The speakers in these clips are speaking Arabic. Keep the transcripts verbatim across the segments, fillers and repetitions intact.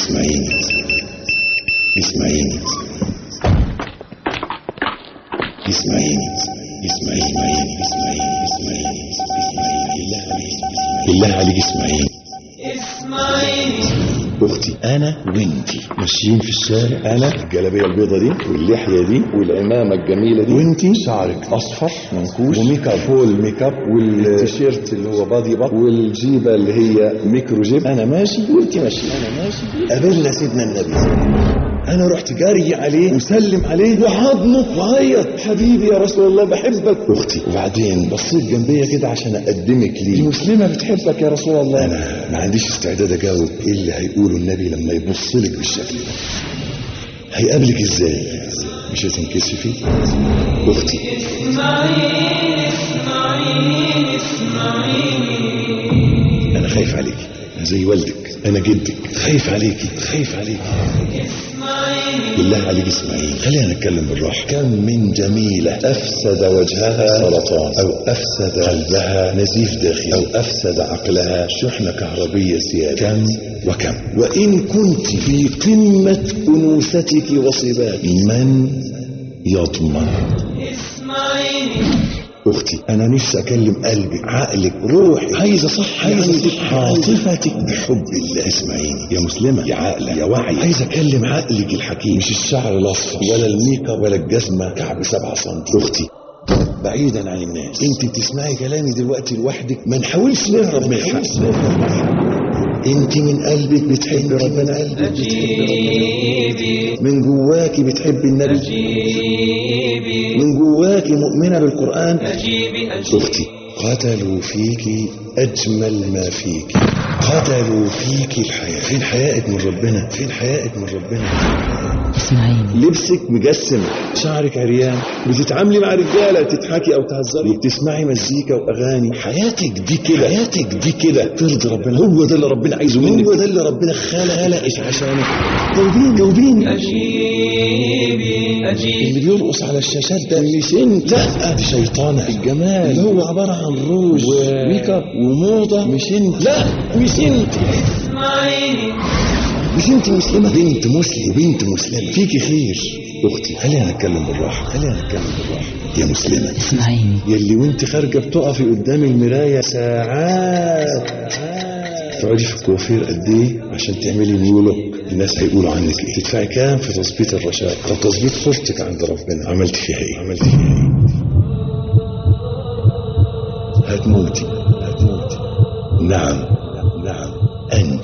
اسمعيني اسمعيني اسمعيني اسمعيني اسمعيني اسمعيني بالله عليك اسمعيني اسمعيني اختي انا وانتي ماشيين في الشارع، انا الجلابيه البيضه دي واللحيه دي والعمامه الجميله دي، وانتي شعرك اصفر منكوش وميك اب فول ميك اب والتيشيرت اللي هو بادي بط والجيبه اللي هي ميكرو جيب. انا ماشي وانتي ماشي، انا ماشي قابلنا سيدنا النبي، انا رحت جاري عليه وسلم عليه وحضنه وعيط، حبيبي يا رسول الله بحبك اختي. وبعدين بصيت جنبيا كده عشان اقدمك ليه، المسلمه بتحبك يا رسول الله. انا ما عنديش استعداد اجاوب ايه اللي هيقوله النبي لما يبص لك بالشكل ده، هيقابلك ازاي؟ مش هتنكسفي اختي؟ اسمعيني اسمعيني اسمعيني، انا خايف عليكي، انا زي والدك، انا جدك، خايف عليكي خايف عليكي بالله عليك اسمعيني. خلينا نتكلم بالراحه. كم من جميله افسد وجهها سرطان، او افسد قلبها نزيف داخلي، او افسد عقلها شحنه كهربيه زياده. كم وكم. وان كنت في قمه انوثتك وصباك، من يضمن؟ اسمعيني اختي، انا نفسي اكلم قلبك عقلك روحك، عايزه صح عايزه عاطفتك بحب الله. اسمعيني يا مسلمه يا عاقله يا واعي، عايزه اكلم عقلك الحكيم، مش الشعر الاصفر ولا الميك اب ولا الجزمه كعب سبعة سم. اختي بعيدا عن الناس، انت بتسمعي كلامي دلوقتي لوحدك، ما نحاولش نهرب من الحق. انت من قلبك بتحبي ربنا، قلبك بتحبي ربنا، من جواكي بتحبي النبي، من جواكي مؤمنة بالقرآن. اختي قتلوا فيكي اجمل ما فيكي، قتلوا فيكي الحياة. فين حيائك من ربنا؟ فين حيائك من ربنا؟ اسمعيني، لبسك مجسم، شعرك عريان، بتتعاملي مع رجاله تضحكي او تهزري، وبتسمعي مزيكا واغاني. حياتك دي كده، حياتك دي كده ترضي ربنا؟ هو ده اللي ربنا عايزه منك، هو ده اللي ربنا خلقش عشانك. جاوبيني جاوبيني. اجيبي اجيبي. اللي بيرقص على الشاشات ده مش انت، لا دي شيطانه. الجمال اللي هو عباره عن روج وميك اب وموضه مش انت، لا مش انت. اسمعيني، مش انت مسلمة، بنت مسلم، بنت مسلمة فيكي خير. اختي خلينا نتكلم بالراحة، خلينا نتكلم بالراحة يا مسلمة. اسمعيني، يلي وانت خارجة بتقفي قدام المراية ساعات، تقعدي في الكوافير قد ايه عشان تعملي نيو لوك، الناس هيقولوا عنك ايه، تدفعي كام في تظبيط الرشاق، طب تظبيط صورتك عند ربنا عملت فيها ايه؟ عملت فيها ايه؟ هتموتي هتموتي. نعم نعم انت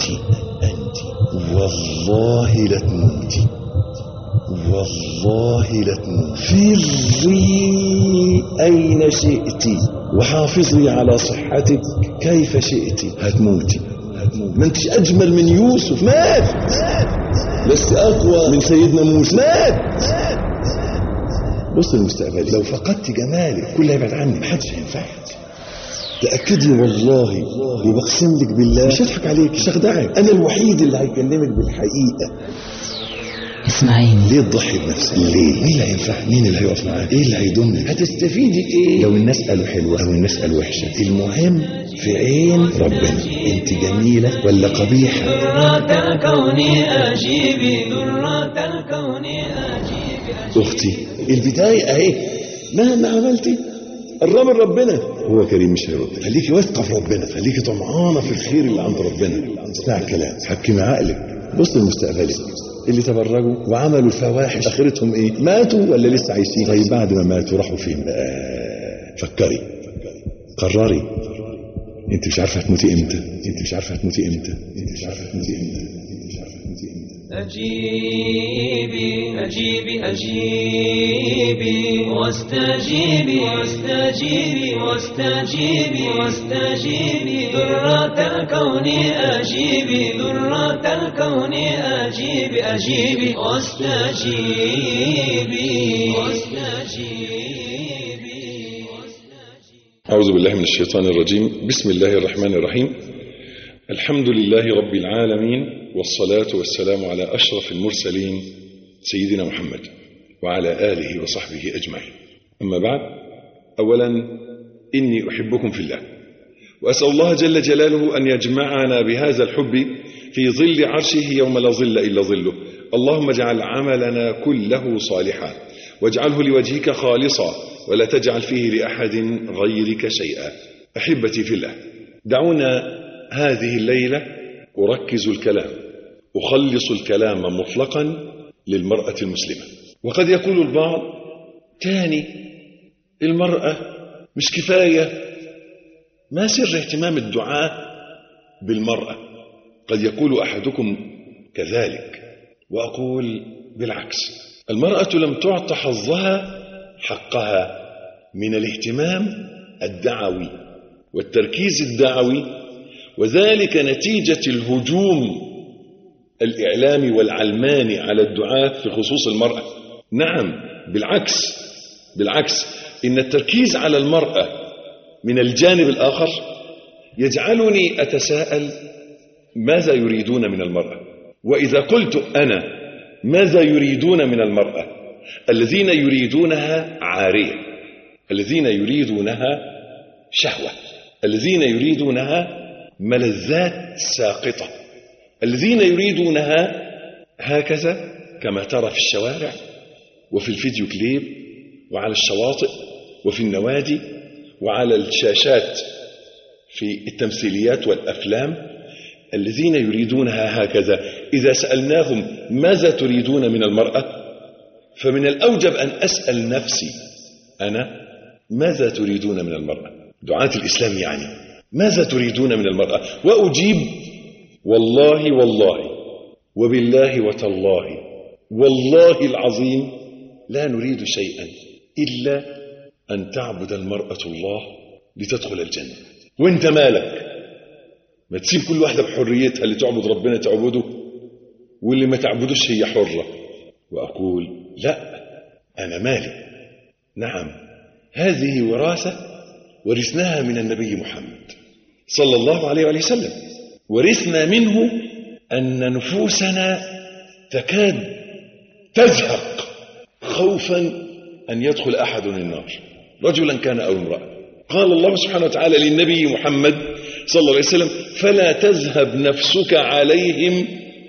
والله لا تموتي، والله لا تموتي. فري أين شئتي وحافظي على صحتك كيف شئتي. هتموتي هتموتي. ما انتش أجمل من يوسف، مات. لست أقوى من سيدنا موسى، مات. بص المستقبل، لو فقدت جمالك كل يبعد عني، محدش هينفعك. تأكدي والله وبقسم لك بالله، مش هضحك عليك مش هخدعك، انا الوحيد اللي هيكلمك بالحقيقه. اسمعيني، ليه تضحي بنفسك؟ ليه؟ مين اللي هينفع؟ مين اللي هيقف معاك؟ ايه اللي هيضمنك؟ هتستفيدي ايه لو الناس قالوا حلوه او الناس قالوا وحشه؟ المهم في عين ربنا انت جميله ولا قبيحه. ذرات الكون اجيبي، ذرات الكون اجيبي. اختي البدايه اهي، مهما عملتي قرب ربنا، هو كريم مش هيرد. خليكي واثقه في ربنا، خليكي طمعانه في الخير اللي عند ربنا. اسمع الكلام، حكمي عقلك، بص لمستقبلك. اللي تبرجوا وعملوا الفواحش اخرتهم ايه؟ ماتوا ولا لسه عايشين؟ طيب بعد ما ماتوا راحوا فين؟ آه فكري قرري. انت مش عارفه هتموتي امتى، انت مش عارفه هتموتي امتى، انت مش عارفه هتموتي امتى، انت مش عارفه هتموتي امتى. أجيبي أجيبي أجيبي واستجيبي واستجيبي واستجيبي واستجيبي. ذرات الكون أجيبي، ذرات الكون أجيبي أجيبي واستجيبي واستجيبي. أعوذ بالله من الشيطان الرجيم. بسم الله الرحمن الرحيم. الحمد لله رب العالمين، والصلاة والسلام على أشرف المرسلين سيدنا محمد وعلى آله وصحبه أجمعين. أما بعد، أولا إني أحبكم في الله، وأسأل الله جل جلاله أن يجمعنا بهذا الحب في ظل عرشه يوم لا ظل إلا ظله. اللهم اجعل عملنا كله صالحا واجعله لوجهك خالصا ولا تجعل فيه لأحد غيرك شيئا. أحبتي في الله، دعونا هذه الليلة أركز الكلام، أخلص الكلام مطلقا للمرأة المسلمة. وقد يقول البعض تاني المرأة مش كفاية، ما سر اهتمام الدعاء بالمرأة؟ قد يقول أحدكم كذلك، وأقول بالعكس، المرأة لم تعط حظها حقها من الاهتمام الدعوي والتركيز الدعوي، وذلك نتيجة الهجوم الإعلامي والعلماني على الدعاة في خصوص المرأة. نعم، بالعكس بالعكس إن التركيز على المرأة من الجانب الآخر يجعلني أتساءل ماذا يريدون من المرأة؟ وإذا قلت أنا ماذا يريدون من المرأة؟ الذين يريدونها عارية، الذين يريدونها شهوة، الذين يريدونها ملذات ساقطة، الذين يريدونها هكذا كما ترى في الشوارع وفي الفيديو كليب وعلى الشواطئ وفي النوادي وعلى الشاشات في التمثيليات والأفلام. الذين يريدونها هكذا إذا سألناهم ماذا تريدون من المرأة، فمن الأوجب أن أسأل نفسي أنا ماذا تريدون من المرأة؟ دعاة الإسلام يعني ماذا تريدون من المرأة؟ وأجيب والله والله وبالله وتالله والله العظيم لا نريد شيئا إلا أن تعبد المرأة الله لتدخل الجنة. وانت مالك؟ ما تسيب كل واحدة بحريتها، اللي تعبد ربنا تعبده واللي ما تعبدوش هي حرة. وأقول لا، أنا مالي. نعم، هذه وراثة ورثناها من النبي محمد صلى الله عليه وآله وسلم، ورثنا منه أن نفوسنا تكاد تزهق خوفا أن يدخل أحد النار، رجلا كان أو امرأة. قال الله سبحانه وتعالى للنبي محمد صلى الله عليه وسلم فلا تذهب نفسك عليهم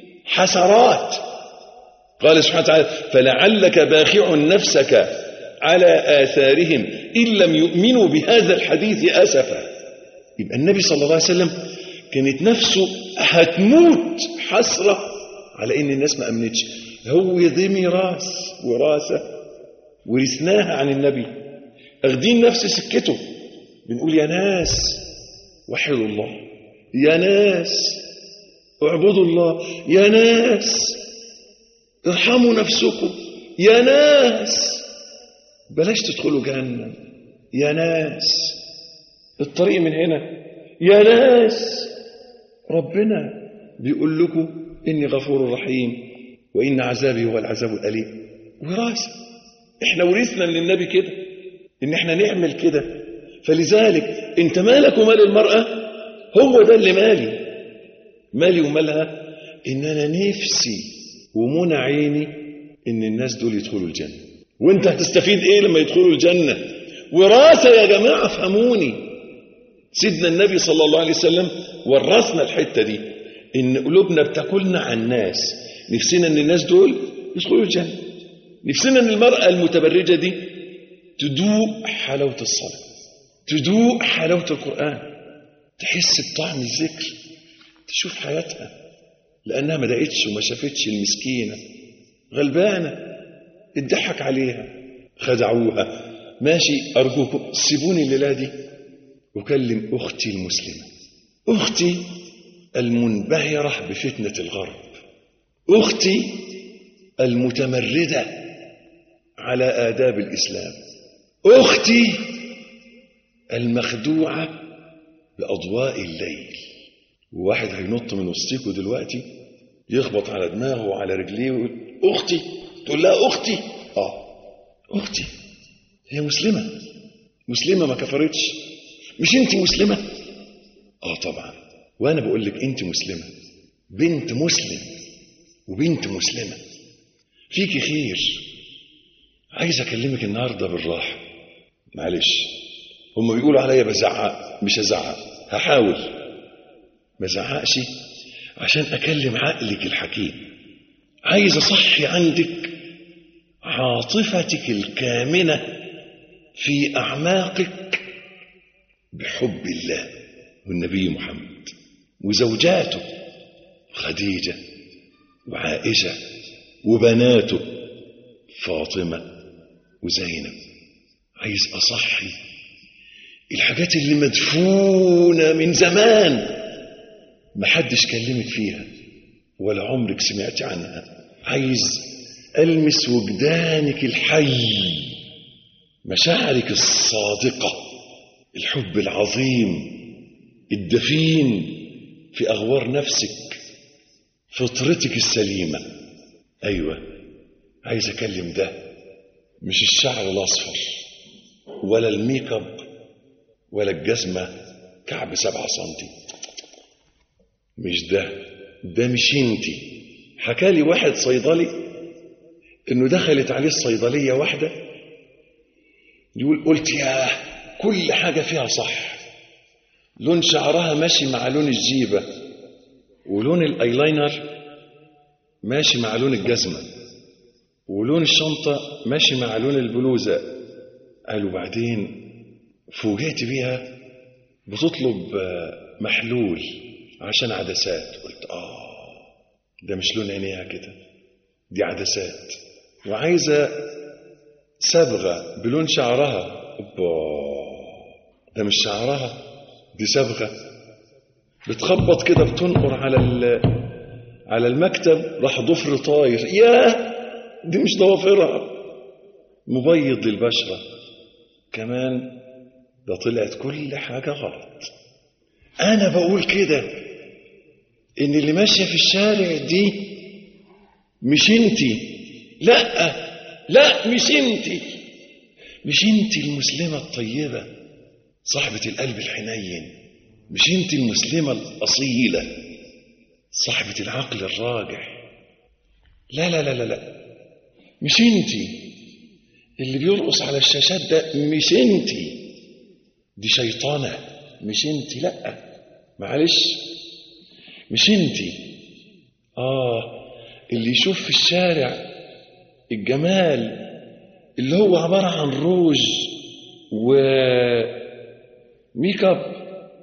حسرات. قال سبحانه وتعالى فلعلك باخع نفسك على آثارهم إن لم يؤمنوا بهذا الحديث أسفا. يبقى النبي صلى الله عليه وسلم كانت نفسه هتموت حسرة على إن الناس ما أمنتش. هو دي ميراث وراثة ورثناها عن النبي، أخدين نفس سكته. بنقول يا ناس وحدوا الله، يا ناس اعبدوا الله، يا ناس ارحموا نفسكم، يا ناس بلاش تدخلوا جهنم، يا ناس الطريق من هنا، يا ناس ربنا بيقول لكم إني غفور رحيم وإن عذابي هو العذاب الأليم. وراثة، إحنا ورثنا من النبي كده إن إحنا نعمل كده. فلذلك أنت مالك ومال المرأة؟ هو ده اللي مالي مالي ومالها إن أنا نفسي ومنع عيني إن الناس دول يدخلوا الجنة. وانت هتستفيد ايه لما يدخلوا الجنة؟ وراثة يا جماعة، فهموني. سيدنا النبي صلى الله عليه وسلم ورثنا الحتة دي، ان قلوبنا بتاكلنا عن الناس، نفسنا ان الناس دول يدخلوا الجنة، نفسنا ان المرأة المتبرجة دي تدوق حلاوة الصلاة، تدوق حلاوة القرآن، تحس بطعم الذكر، تشوف حياتها، لأنها ما دقتش وما شافتش المسكينة غلبانة اتضحك عليها، خدعوها. ماشي، أرجوكم سيبوني الليلة دي أكلم أختي المسلمة، أختي المنبهرة بفتنة الغرب، أختي المتمردة على آداب الإسلام، أختي المخدوعة بأضواء الليل. وواحد هينط من وسطيكوا دلوقتي يخبط على دماغه وعلى رجليه ويقول أختي، تقول لها أختي، آه أختي هي مسلمة، مسلمة ما كفرتش. مش أنت مسلمة؟ آه طبعا، وأنا بقول لك أنت مسلمة، بنت مسلم وبنت مسلمة، فيكي خير. عايز أكلمك النهاردة بالراحة، معلش هم بيقولوا عليا بزعق، مش هزعق، هحاول ما زعقش عشان أكلم عقلك الحكيم. عايز أصحي عندك عاطفتك الكامنة في أعماقك بحب الله والنبي محمد وزوجاته خديجة وعائشة وبناته فاطمة وزينب. عايز أصحي الحاجات اللي مدفونة من زمان محدش كلمك فيها ولا عمرك سمعت عنها. عايز ألمس وجدانك الحي، مشاعرك الصادقة، الحب العظيم الدفين في أغوار نفسك، فطرتك السليمة. أيوة، عايز أكلم ده، مش الشعر الأصفر ولا الميك اب ولا الجزمة كعب سبعة سنتي، مش ده. ده مش انتي. حكالي واحد صيدلي انه دخلت عليه الصيدلية واحدة، يقول قلت يا كل حاجة فيها صح، لون شعرها ماشي مع لون الجيبة، ولون الايلاينر ماشي مع لون الجزمة، ولون الشنطة ماشي مع لون البلوزة. قالوا بعدين فوجئت بيها بتطلب محلول عشان عدسات. قلت آه ده مش لون عينيها كده، دي عدسات. وعايزة صبغة بلون شعرها. ده مش شعرها، دي صبغة. بتخبط كده بتنقر على على المكتب، راح ضفر طاير. ياه دي مش ضوافرها. مبيض للبشرة كمان. ده طلعت كل حاجة غلط. أنا بقول كده إن اللي ماشية في الشارع دي مش انتي. لا لا مش انتي. مش انتي المسلمة الطيبة صاحبة القلب الحنين. مش انتي المسلمة الأصيلة صاحبة العقل الراجح. لا لا لا لا لا مش انتي. اللي بيرقص على الشاشات ده مش انتي، دي شيطانة. مش انتي، لا معلش مش انتي. آه اللي يشوف في الشارع الجمال اللي هو عبارة عن روج وميك اب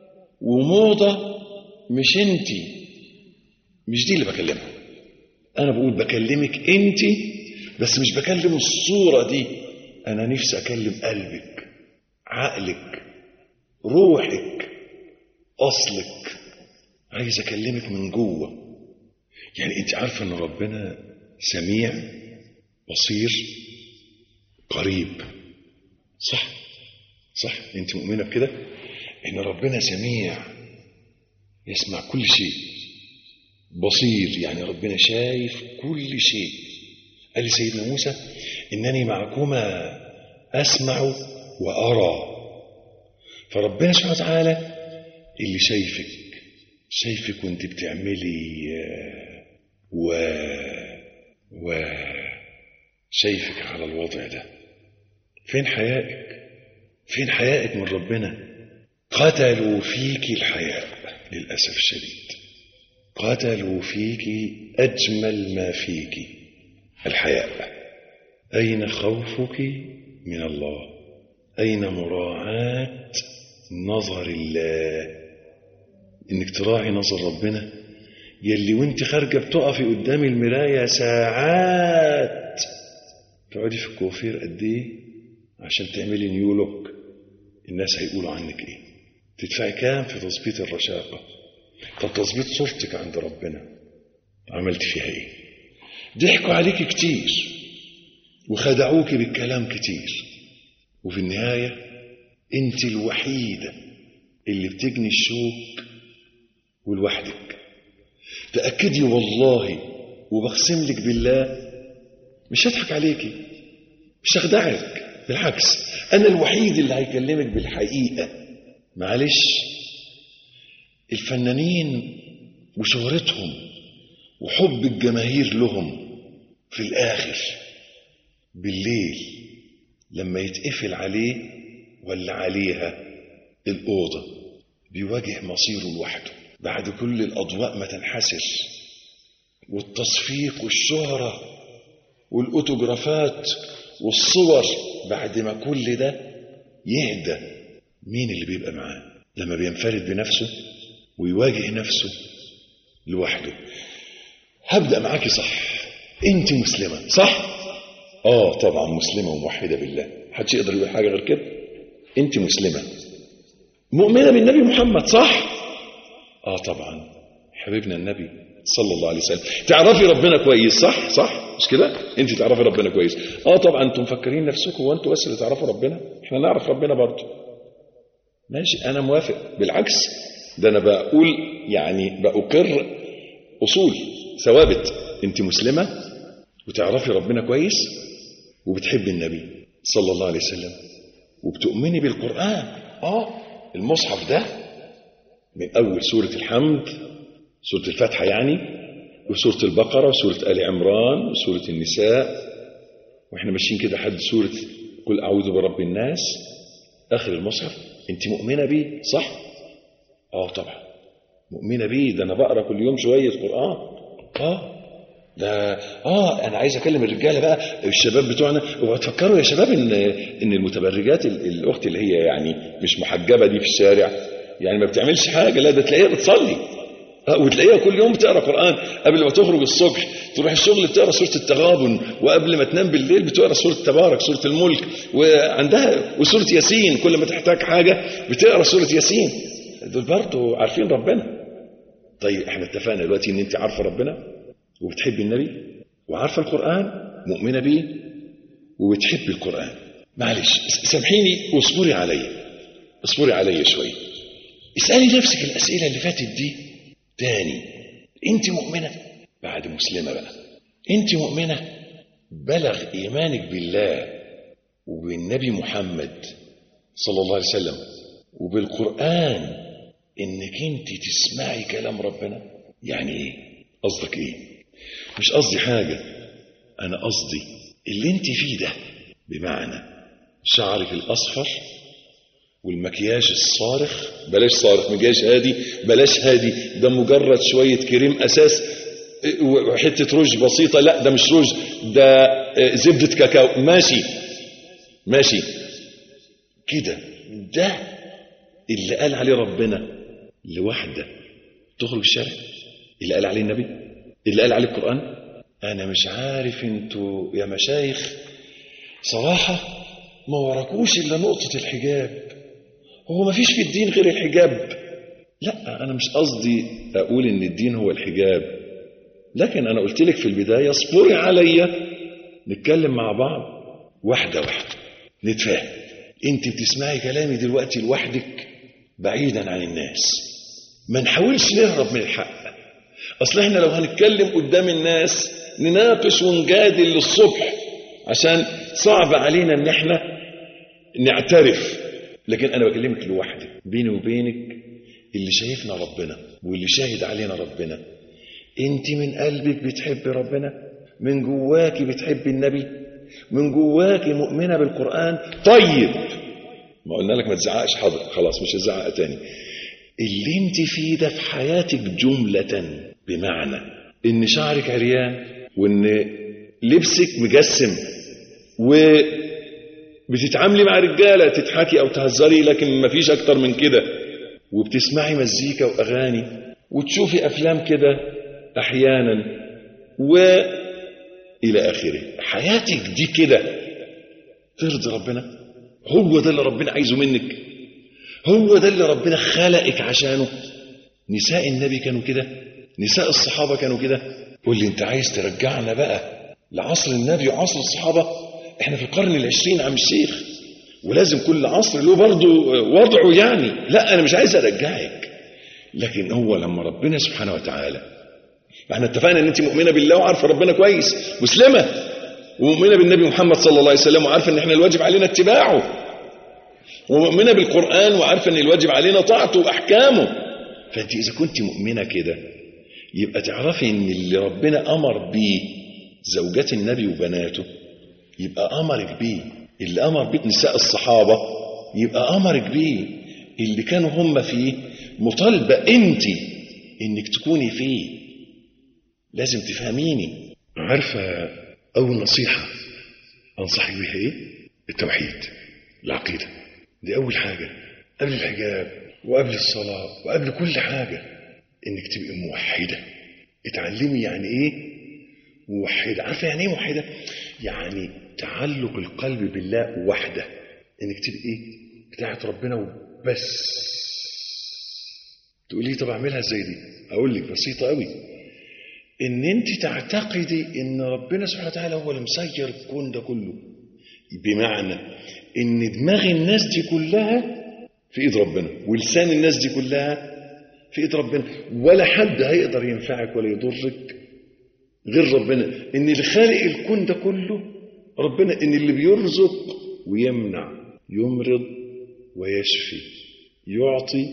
وموضة، مش انتي. مش دي اللي بكلمها. انا بقول بكلمك انتي، بس مش بكلم الصورة دي. انا نفسي اكلم قلبك، عقلك، روحك، اصلك. عايز اكلمك من جوه. يعني انت عارفة ان ربنا سميع بصير قريب، صح؟ صح انت مؤمنة بكده ان ربنا سميع يسمع كل شيء، بصير يعني ربنا شايف كل شيء. قال لسيدنا موسى انني معكما اسمع وارى. فربنا سبحانه وتعالى اللي شايفك شايفك وانت بتعملي و و شايفك على الوضع ده. فين حيائك؟ فين حيائك من ربنا؟ قتلوا فيك الحياء للأسف الشديد. قتلوا فيك أجمل ما فيك الحياء. أين خوفك من الله؟ أين مراعاة نظر الله؟ إنك تراعي نظر ربنا. يلي وانت خارجة بتقفي قدام المراية ساعات، تقعدي في الكوافير قد ايه عشان تعملي نيو لوك. الناس هيقولوا عنك ايه؟ تدفعي كام في تظبيط الرشاقة؟ طب تظبيط صورتك عند ربنا عملت فيها ايه؟ ضحكوا عليك كتير وخدعوك بالكلام كتير، وفي النهاية انت الوحيدة اللي بتجني الشوك ولوحدك. تأكدي والله وبقسم لك بالله مش هضحك عليكي، مش هخدعك، بالعكس أنا الوحيد اللي هيكلمك بالحقيقة. معلش الفنانين وشهرتهم وحب الجماهير لهم في الآخر بالليل لما يتقفل عليه ولا عليها الأوضة بيواجه مصيره لوحده. بعد كل الأضواء ما تنحسر والتصفيق والشهرة والأوتوغرافات والصور، بعد ما كل ده يهدى، مين اللي بيبقى معاه لما بينفرد بنفسه ويواجه نفسه لوحده؟ هبدأ معاكي صح، انت مسلمة صح؟ اه طبعا مسلمة وموحدة بالله، محدش يقدر يقول حاجة غير كده. انت مسلمة مؤمنة بالنبي محمد صح؟ اه طبعا حبيبنا النبي صلى الله عليه وسلم. تعرفي ربنا كويس صح؟ صح مش كده؟ انت تعرفي ربنا كويس. اه طبعا. انتم مفكرين نفسكم وانتوا بس اللي تعرفوا ربنا؟ احنا نعرف ربنا برضه. ماشي انا موافق، بالعكس ده انا بقول يعني بأقر اصول ثوابت. انت مسلمة وتعرفي ربنا كويس وبتحبي النبي صلى الله عليه وسلم وبتؤمني بالقرآن. اه المصحف ده من اول سورة الحمد، سورة الفاتحة يعني، وسورة البقرة وسورة آل عمران وسورة النساء، واحنا ماشيين كده حد سورة قل أعوذ برب الناس آخر المصحف. انت مؤمنة بيه صح؟ اه طبعا مؤمنة بيه، ده انا بقرأ كل يوم شوية قرآن. اه ده اه انا عايز اكلم الرجاله بقى الشباب بتوعنا، وتفكروا يا شباب ان ان المتبرجات الاخت اللي هي يعني مش محجبه دي في الشارع يعني ما بتعملش حاجه، لا ده تلاقيها بتصلي وتلاقيها كل يوم بتقرا قرآن، قبل ما تخرج الصبح تروح الشغل بتقرا سورة التغابن، وقبل ما تنام بالليل بتقرا سورة تبارك سورة الملك، وعندها وسورة ياسين كل ما تحتاج حاجة بتقرا سورة ياسين. دول برضه عارفين ربنا. طيب احنا اتفقنا دلوقتي ان انت عارفة ربنا وبتحبي النبي وعارفة القرآن، مؤمنة بيه وبتحبي القرآن. معلش سامحيني واصبري عليا، اصبري عليا شوية. اسألي نفسك الأسئلة اللي فاتت دي تاني. انت مؤمنة بعد مسلمة بقى، انت مؤمنة بلغ ايمانك بالله وبالنبي محمد صلى الله عليه وسلم وبالقرآن انك انت تسمعي كلام ربنا؟ يعني ايه؟ قصدك ايه؟ مش قصدي حاجة، انا قصدي اللي انت فيه ده، بمعنى شعرك الاصفر والمكياج الصارخ، بلاش صارخ، مكياج هادي، بلاش هادي، ده مجرد شوية كريم أساس وحتة روج بسيطة، لا ده مش روج، ده زبدة كاكاو، ماشي ماشي كده. ده اللي قال عليه ربنا لوحده تخرج الشارع، اللي قال عليه النبي، اللي قال عليه القرآن. أنا مش عارف انتوا يا مشايخ صراحة ما وراكوش إلا نقطة الحجاب. هو ما فيش في الدين غير الحجاب؟ لا أنا مش قصدي أقول إن الدين هو الحجاب، لكن أنا قلت لك في البداية اصبري عليا نتكلم مع بعض واحدة واحدة نتفاهم. أنت بتسمعي كلامي دلوقتي لوحدك بعيدا عن الناس، ما نحاولش نهرب من الحق. أصل إحنا لو هنتكلم قدام الناس نناقش ونجادل للصبح عشان صعب علينا إن إحنا نعترف، لكن أنا بكلمك لوحدك بيني وبينك اللي شايفنا ربنا واللي شاهد علينا ربنا. انت من قلبك بتحب ربنا، من جواك بتحب النبي، من جواك مؤمنة بالقرآن. طيب ما قلنا لك ما تزعقش، حاضر خلاص مش هزعق تاني. اللي انت فيه ده في حياتك جملة، بمعنى ان شعرك عريان وان لبسك مجسم و بتتعاملي مع رجالة تضحكي أو تهزري لكن ما فيش أكتر من كده، وبتسمعي مزيكا وأغاني وتشوفي أفلام كده أحيانا وإلى آخره. حياتك دي كده ترضي ربنا؟ هو ده اللي ربنا عايزه منك؟ هو ده اللي ربنا خلقك عشانه؟ نساء النبي كانوا كده، نساء الصحابة كانوا كده. قول لي أنت عايز ترجعنا بقى لعصر النبي وعصر الصحابة؟ احنا في القرن العشرين عم الشيخ، ولازم كل عصر له برضه وضعه يعني. لا انا مش عايز ارجعك، لكن هو لما ربنا سبحانه وتعالى، احنا اتفقنا ان انت مؤمنه بالله وعارفه ربنا كويس، مسلمه ومؤمنه بالنبي محمد صلى الله عليه وسلم وعارفه ان احنا الواجب علينا اتباعه، ومؤمنه بالقرآن وعارفه ان الواجب علينا طاعته واحكامه. فانت اذا كنت مؤمنه كده يبقى تعرفي ان اللي ربنا امر بيه زوجات النبي وبناته يبقى أمرك بيه، اللي أمر بيه نساء الصحابة يبقى أمرك بيه، اللي كانوا هم فيه مطالبة أنت انك تكوني فيه، لازم تفهميني. عارفة اول نصيحة انصحك بها ايه؟ التوحيد، العقيدة. دي اول حاجة قبل الحجاب وقبل الصلاة وقبل كل حاجة، انك تبقي موحدة. اتعلمي يعني ايه موحدة. عارفة يعني ايه موحدة؟ يعني تعلق القلب بالله وحده، انك تبقي بتاعت ربنا وبس. تقولي طب اعملها ازاي دي؟ اقول لك بسيطة قوي. ان انت تعتقدي ان ربنا سبحانه وتعالى هو اللي مسير الكون ده كله، بمعنى ان دماغ الناس دي كلها في ايد ربنا، ولسان الناس دي كلها في ايد ربنا، ولا حد هيقدر ينفعك ولا يضرك غير ربنا. ان اللي خالق الكون ده كله ربنا، ان اللي بيرزق ويمنع، يمرض ويشفي، يعطي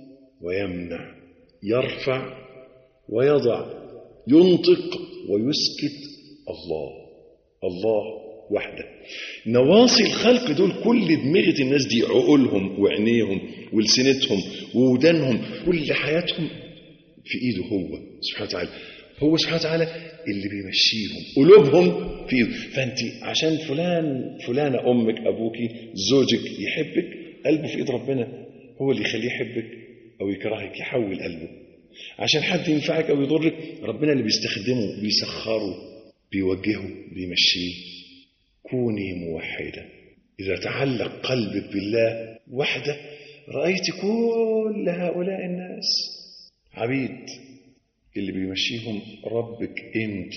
ويمنع، يرفع ويضع، ينطق ويسكت، الله. الله وحده. نواصي الخلق دول كل دماغة الناس دي، عقولهم وعينيهم ولسنتهم وودانهم، كل حياتهم في ايده هو سبحانه وتعالى. هو سبحانه وتعالى اللي بيمشيهم، قلوبهم في ايده. فانت عشان فلان فلانة امك ابوك زوجك يحبك، قلبه في ايد ربنا، هو اللي يخليه يحبك او يكرهك، يحول قلبه. عشان حد ينفعك او يضرك، ربنا اللي بيستخدمه، بيسخره، بيوجهه، بيمشيه. كوني موحدة. إذا تعلق قلبك بالله وحده، رأيت كل هؤلاء الناس عبيد، اللي بيمشيهم ربك انت،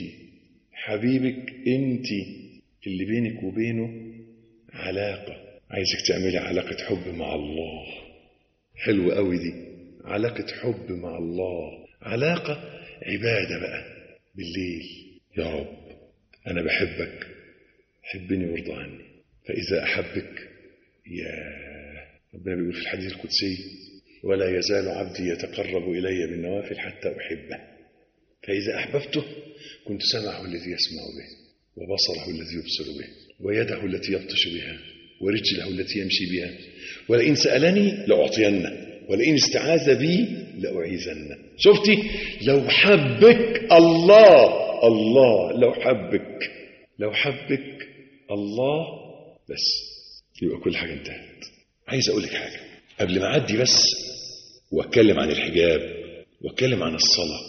حبيبك انت، اللي بينك وبينه علاقة. عايزك تعملي علاقة حب مع الله. حلوة قوي دي، علاقة حب مع الله، علاقة عبادة بقى بالليل. يا رب أنا بحبك، حبني وارضى عني. فإذا أحبك، يا ربنا بيقول في الحديث القدسي: ولا يزال عبدي يتقرب إلي بالنوافل حتى أحبه، فإذا أحببته كنت سمعه الذي يسمع به، وبصره الذي يبصر به، ويده التي يبطش بها، ورجله التي يمشي بها، ولئن سألني لأعطينه، ولئن استعاذ بي لأعيذنه. شفتي؟ لو حبك الله، الله لو حبك لو حبك الله بس، يبقى كل حاجة انتهت. عايز أقول لك حاجة قبل ما أعدي بس وأتكلم عن الحجاب، وأتكلم عن الصلاة،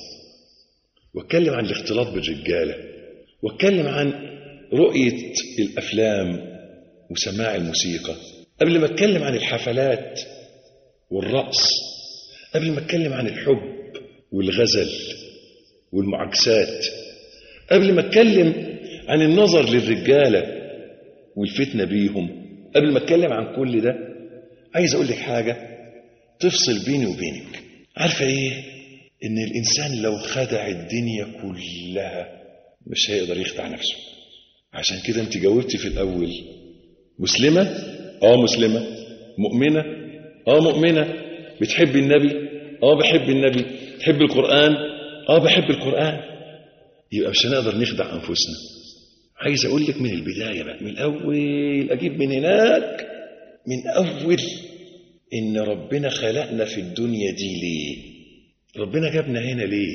وأتكلم عن الاختلاط بالرجالة، وأتكلم عن رؤية الأفلام وسماع الموسيقى، قبل ما أتكلم عن الحفلات والرقص، قبل ما أتكلم عن الحب والغزل والمعاكسات، قبل ما أتكلم عن النظر للرجالة والفتنة بيهم، قبل ما أتكلم عن كل ده، عايز أقول لك حاجة تفصل بيني وبينك. عارفة إيه؟ إن الإنسان لو خدع الدنيا كلها مش هيقدر يخدع نفسه. عشان كده أنت جاوبتي في الأول مسلمة؟ آه مسلمة. مؤمنة؟ آه مؤمنة. بتحب النبي؟ آه بحب النبي. تحب القرآن؟ آه بحب القرآن. يبقى مش هنقدر نخدع أنفسنا. عايز أقول لك من البداية بقى، من الأول، أجيب من هناك، من أول، إن ربنا خلقنا في الدنيا دي ليه؟ ربنا جابنا هنا ليه؟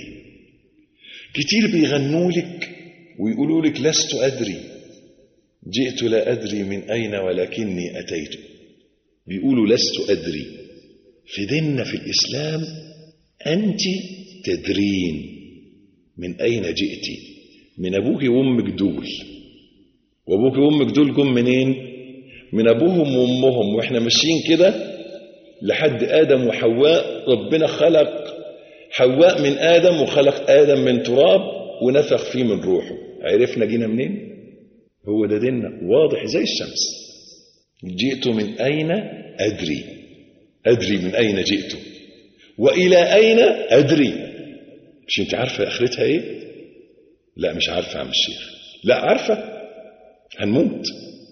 كتير بيغنوا لك ويقولوا لك لست أدري، جئت لا أدري من أين ولكني أتيت. بيقولوا لست أدري. في ديننا في الإسلام أنت تدرين من أين جئتي، من أبوك وأمك دول. وأبوك وأمك دول جم منين؟ من أبوهم وأمهم. وإحنا ماشيين كده لحد آدم وحواء. ربنا خلق حواء من آدم، وخلق آدم من تراب، ونفخ فيه من روحه. عرفنا جينا منين؟ هو ده ديننا واضح زي الشمس. جئت من أين أدري، أدري من أين جئت، وإلى أين أدري. مش انت عارفة آخرتها إيه؟ لا مش عارفة عم الشيخ. لا عارفة، هنموت.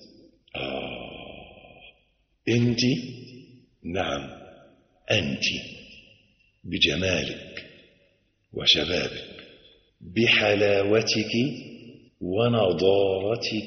آه انت، نعم أنت، بجمالك وشبابك، بحلاوتك ونضارتك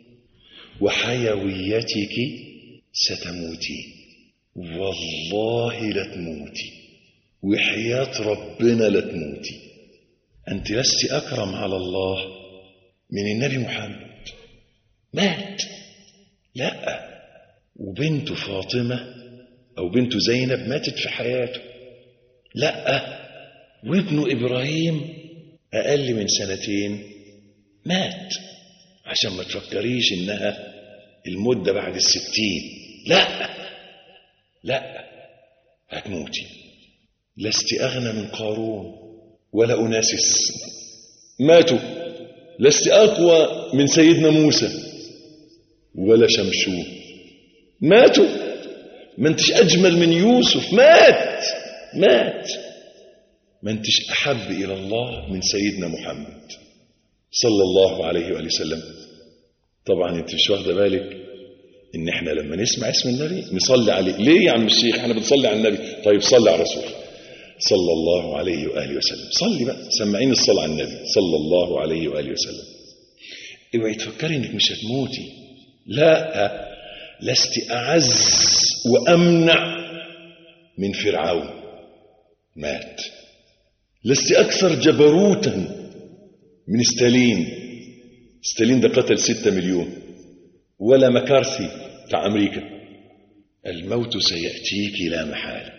وحيويتك ستموتي، والله لتموتي. وحياة ربنا لا تموتي. أنت لست أكرم على الله من النبي محمد، مات. لا، وبنته فاطمة أو بنته زينب ماتت في حياته. لا، وابنه إبراهيم أقل من سنتين مات. عشان ما تفكريش إنها المدة بعد الستين. لا لا، هتموتي. لست أغنى من قارون ولا أناسس، ماتوا. لست أقوى من سيدنا موسى ولا شمشون، ماتوا. ما انتش أجمل من يوسف، مات مات. ما انتش أحب إلى الله من سيدنا محمد صلى الله عليه وآله وسلم. طبعا انت مش واخده بالك ان احنا لما نسمع اسم النبي نصلي عليه. ليه يا عم الشيخ احنا بنصلي على النبي؟ طيب صلي على الرسول صلى الله عليه وآله وسلم. صلي بقى، سمعين الصلاة على النبي صلى الله عليه وآله وسلم. اوعي تفكري انك مش هتموتي. لا، لست أعز وأمنع من فرعون، مات. لست أكثر جبروتا من ستالين. ستالين ده قتل ستة مليون. ولا مكارثي بتاع أمريكا. الموت سيأتيك لا محالة.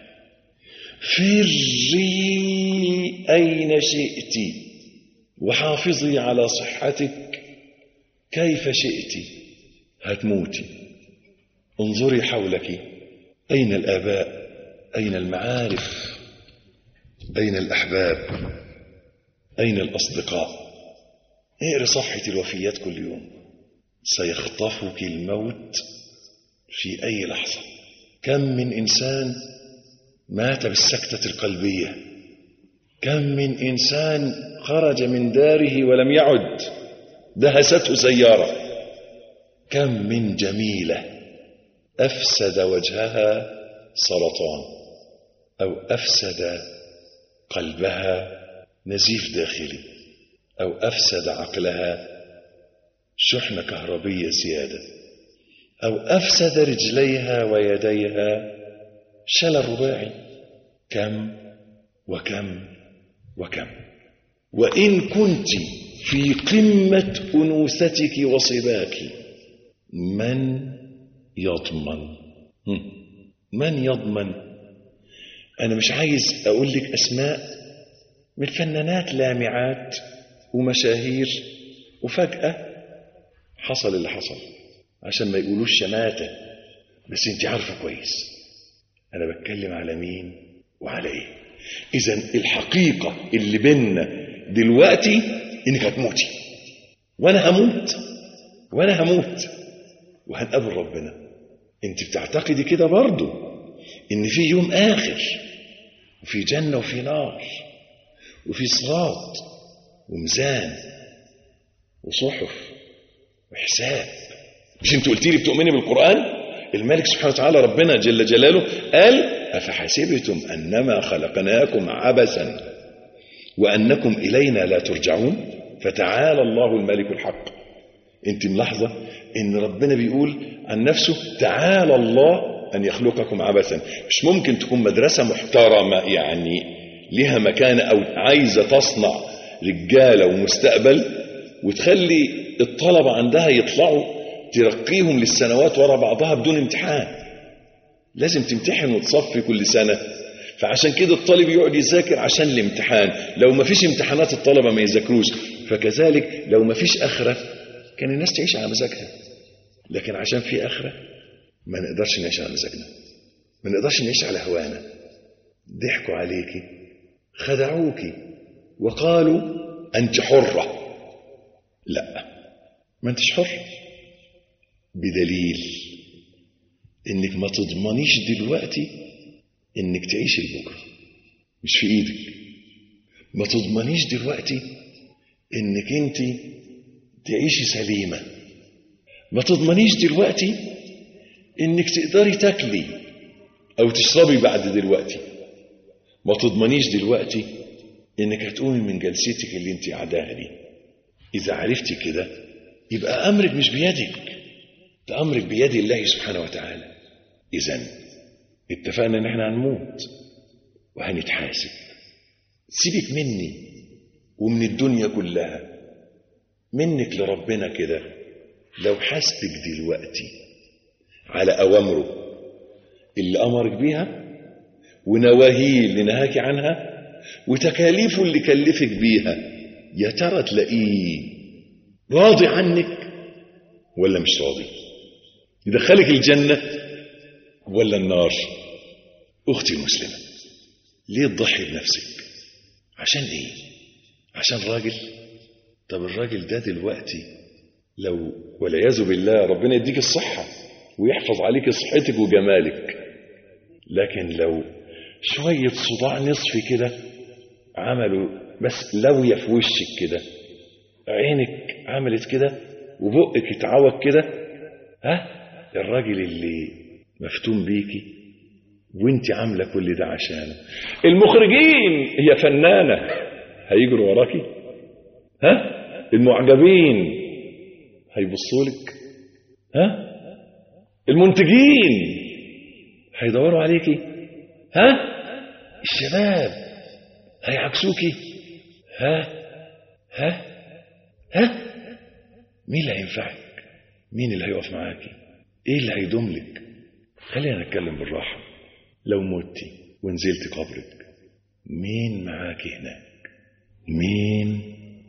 فري أين شئت وحافظي على صحتك كيف شئت، هتموتي. انظري حولك، أين الآباء؟ أين المعارف؟ أين الأحباب؟ أين الأصدقاء؟ اقري صفحة الوفيات كل يوم. سيخطفك الموت في أي لحظة. كم من إنسان مات بالسكتة القلبية، كم من إنسان خرج من داره ولم يعد، دهسته سيارة. كم من جميلة أفسد وجهها سرطان، أو أفسد قلبها نزيف داخلي، أو أفسد عقلها شحنة كهربية زيادة، أو أفسد رجليها ويديها شلل رباعي. كم وكم وكم. وإن كنت في قمة أنوثتك وصباك، من يضمن؟ من يضمن؟ أنا مش عايز أقول لك أسماء من فنانات لامعات ومشاهير وفجأة حصل اللي حصل عشان ما يقولوش شماتة، بس انت عارفة كويس أنا بتكلم على مين وعلى إيه. إذن الحقيقة اللي بيننا دلوقتي إنك هتموتي، وأنا هموت، وأنا هموت وهنقابل ربنا. انت بتعتقدي كده برضو إن في يوم آخر، وفي جنة وفي نار، وفي صراط وميزان وصحف وحساب. مش انت قلتي لي بتؤمني بالقرآن؟ الملك سبحانه وتعالى ربنا جل جلاله قال أفحسبتم أنما خلقناكم عبثا وأنكم إلينا لا ترجعون فتعالى الله الملك الحق. انت ملاحظة ان ربنا بيقول عن نفسه تعالى الله أن يخلقكم عبثا. مش ممكن تكون مدرسة محترمة يعني لها مكانة أو عايزة تصنع رجالة ومستقبل وتخلي الطلبة عندها يطلعوا ترقيهم للسنوات وراء بعضها بدون امتحان. لازم تمتحن وتصفي كل سنة. فعشان كده الطالب يقعد يذاكر عشان الامتحان. لو ما فيش امتحانات الطلبة ما يذاكروش. فكذلك لو ما فيش آخرة كان الناس تعيش على مزاجها، لكن عشان في آخرة ما نقدرش نعيش على مزاجنا، ما نقدرش نعيش على هوانا. ضحكوا عليكي، خدعوكي، وقالوا أنت حرة. لا، ما أنتش حرة، بدليل إنك ما تضمنيش دلوقتي إنك تعيش لبكرة، مش في إيدك. ما تضمنيش دلوقتي إنك أنت تعيشي سليمة. ما تضمنيش دلوقتي إنك تقدري تاكلي أو تشربي بعد دلوقتي. ما تضمنيش دلوقتي إنك هتقومي من جلستك اللي أنت قاعداها دي. إذا عرفتي كده يبقى أمرك مش بيدك، ده أمرك بيد الله سبحانه وتعالى. إذن اتفقنا إن احنا هنموت وهنتحاسب. سيبك مني ومن الدنيا كلها، منك لربنا كده. لو حاسبك دلوقتي على أوامره اللي أمرك بيها، ونواهيه اللي نهاك عنها، وتكاليفه اللي كلفك بيها، يا ترى تلاقيه راضي عنك ولا مش راضي؟ يدخلك الجنة ولا النار؟ أختي المسلمة، ليه تضحي بنفسك؟ عشان إيه؟ عشان راجل؟ طب الراجل ده دلوقتي لو والعياذ بالله ربنا يديك الصحة ويحفظ عليك صحتك وجمالك، لكن لو شوية صداع نصفي كده عملوا بس لوية في وشك كده، عينك عملت كده وبقك اتعوج كده، ها الراجل اللي مفتون بيكي وانت عاملة كل ده عشانه. المخرجين هي فنانة هيجروا وراكي، ها المعجبين هيبصوا لك، ها المنتجين هيدوروا عليكي، ها الشباب هيعكسوكي، ها ها ها مين اللي هينفعك؟ مين اللي هيقف معاكي؟ ايه اللي هيدوم لك؟ خلينا نتكلم بالراحة. لو متي ونزلت قبرك، مين معاكي هناك؟ مين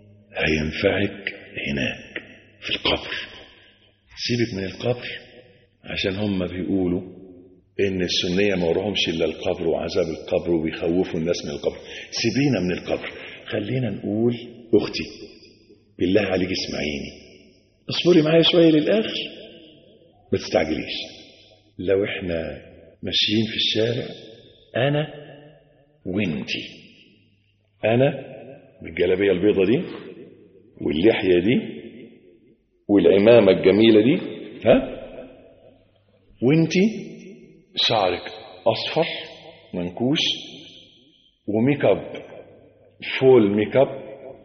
هينفعك هناك في القبر؟ سيبك من القبر، عشان هم بيقولوا ان السنية ما وراهمش الا القبر وعذاب القبر وبيخوفوا الناس من القبر. سيبينا من القبر، خلينا نقول اختي بالله عليك اسمعيني، اصبري معايا شوية للآخر، ما تستعجليش. لو احنا ماشيين في الشارع انا وانتي، انا بالجلابية البيضة دي واللحية دي والعمامة الجميلة دي، ها وانتي شعرك اصفر منكوش وميك اب فول ميك اب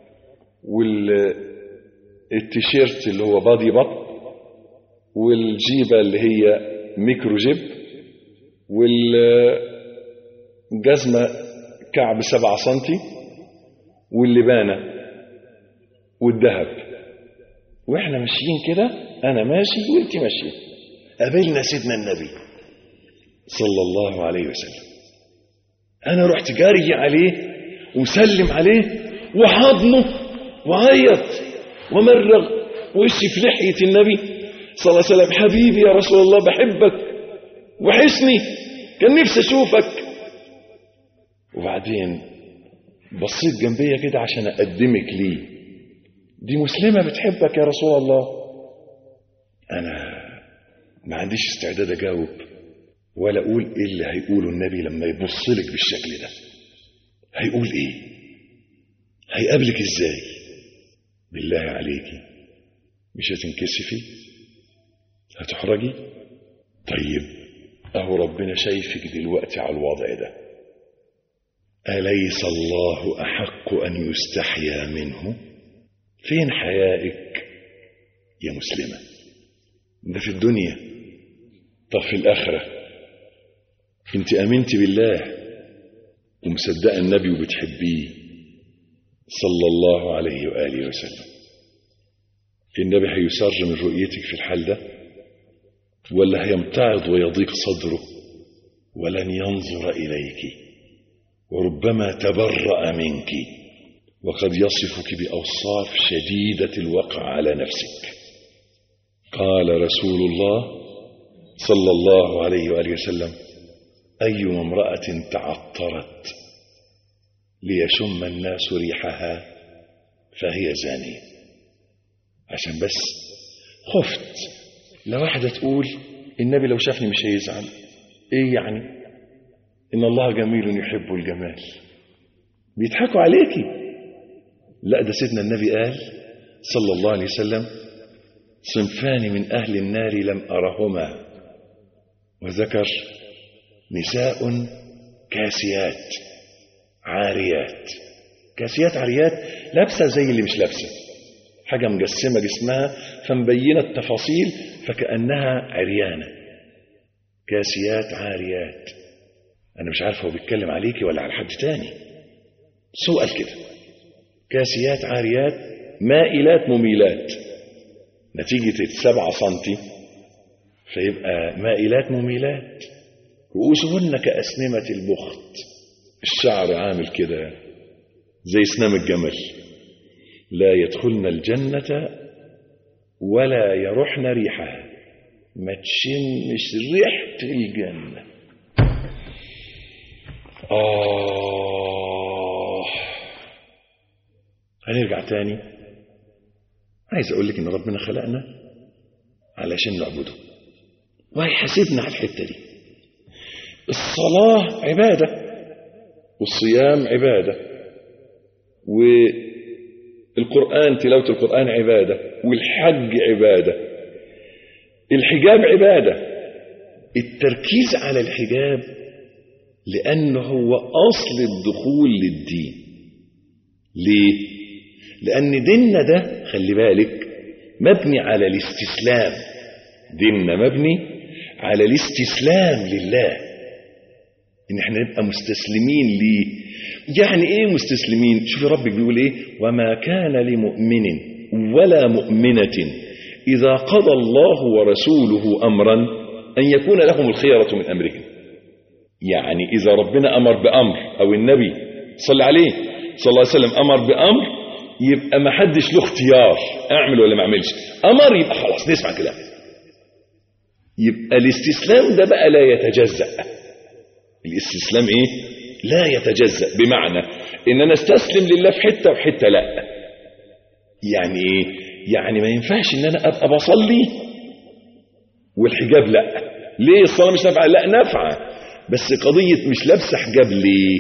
والتيشيرت اللي هو بادي بط والجيبة اللي هي ميكرو جيب والجزمة كعب سبعة سنتي واللبانة والذهب، واحنا ماشيين كده، انا ماشي وانت ماشية، قابلنا سيدنا النبي صلى الله عليه وسلم، انا رحت جاري عليه وسلم عليه وحضنه وعيط ومرغ وشي في لحية النبي صلى الله عليه وسلم، حبيبي يا رسول الله بحبك وحسني كان نفسي اشوفك. وبعدين بصيت جنبية كده عشان اقدمك ليه، دي مسلمة بتحبك يا رسول الله. انا ما عنديش استعداد اجاوب ولا اقول ايه اللي هيقوله النبي لما يبص لك بالشكل ده. هيقول ايه؟ هيقابلك ازاي؟ بالله عليكي مش هتنكسفي؟ هتحرجي؟ طيب اهو ربنا شايفك دلوقتي على الوضع ده، أليس الله أحق أن يستحيا منه؟ فين حيائك يا مسلمة؟ ده في الدنيا. طب في الآخرة انت أمنت بالله ومصدقة النبي وبتحبيه صلى الله عليه وآله وسلم، النبي هيسر من رؤيتك في الحال ده ولا هيمتعض ويضيق صدره ولن ينظر إليك وربما تبرأ منك وقد يصفك بأوصاف شديدة الوقع على نفسك؟ قال رسول الله صلى الله عليه وآله وسلم: أي امرأة تعطرت ليشم الناس ريحها فهي زانية. عشان بس خفت لو واحدة تقول النبي لو شافني مش هيزعل، ايه يعني؟ ان الله جميل يحب الجمال، بيضحكوا عليكي. لا، ده سيدنا النبي قال صلى الله عليه وسلم: صنفان من أهل النار لم أرهما، وذكر نساء كاسيات عاريات. كاسيات عاريات، لابسة زي اللي مش لابسة، حاجة مجسمة جسمها فمبينة التفاصيل فكأنها عريانة. كاسيات عاريات. أنا مش عارف هو بيتكلم عليكي ولا على حد تاني. سؤال كده، كاسيات عاريات مائلات مميلات، نتيجة السبعة سنتي فيبقى مائلات مميلات، رؤوسهن كأسنمة البخت، الشعر عامل كده زي سنام الجمل، لا يدخلن الجنة ولا يرحن ريحها، ما تشمش ريحة الجنة. آه هنرجع تاني. عايز أقول لك إن ربنا خلقنا علشان نعبده، وهيحاسبنا على الحتة دي. الصلاة عبادة، والصيام عبادة، والقرآن تلاوة القرآن عبادة، والحج عبادة، الحجاب عبادة. التركيز على الحجاب لأنه هو أصل الدخول للدين. ليه؟ لأن ديننا ده خلي بالك مبني على الاستسلام، ديننا مبني على الاستسلام لله، إن احنا نبقى مستسلمين ليه. يعني إيه مستسلمين؟ شوف ربك بيقول إيه: وما كان لمؤمن ولا مؤمنة إذا قضى الله ورسوله أمرا أن يكون لهم الخيرة من أمرهم. يعني إذا ربنا أمر بأمر أو النبي صلى عليه صلى الله عليه وسلم أمر بأمر، يبقى ما حدش له اختيار أعمل ولا ما أعملش. أمر يبقى خلاص نسمع كلام. يبقى الاستسلام ده بقى لا يتجزأ. الاستسلام إيه؟ لا يتجزأ، بمعنى إن أنا استسلم لله في حتة وفي حتة لا. يعني إيه؟ يعني ما ينفعش إن أنا أبقى بصلي والحجاب لا. ليه الصلاة مش نافعة؟ لا نافعة، بس قضية مش لابسة حجاب ليه؟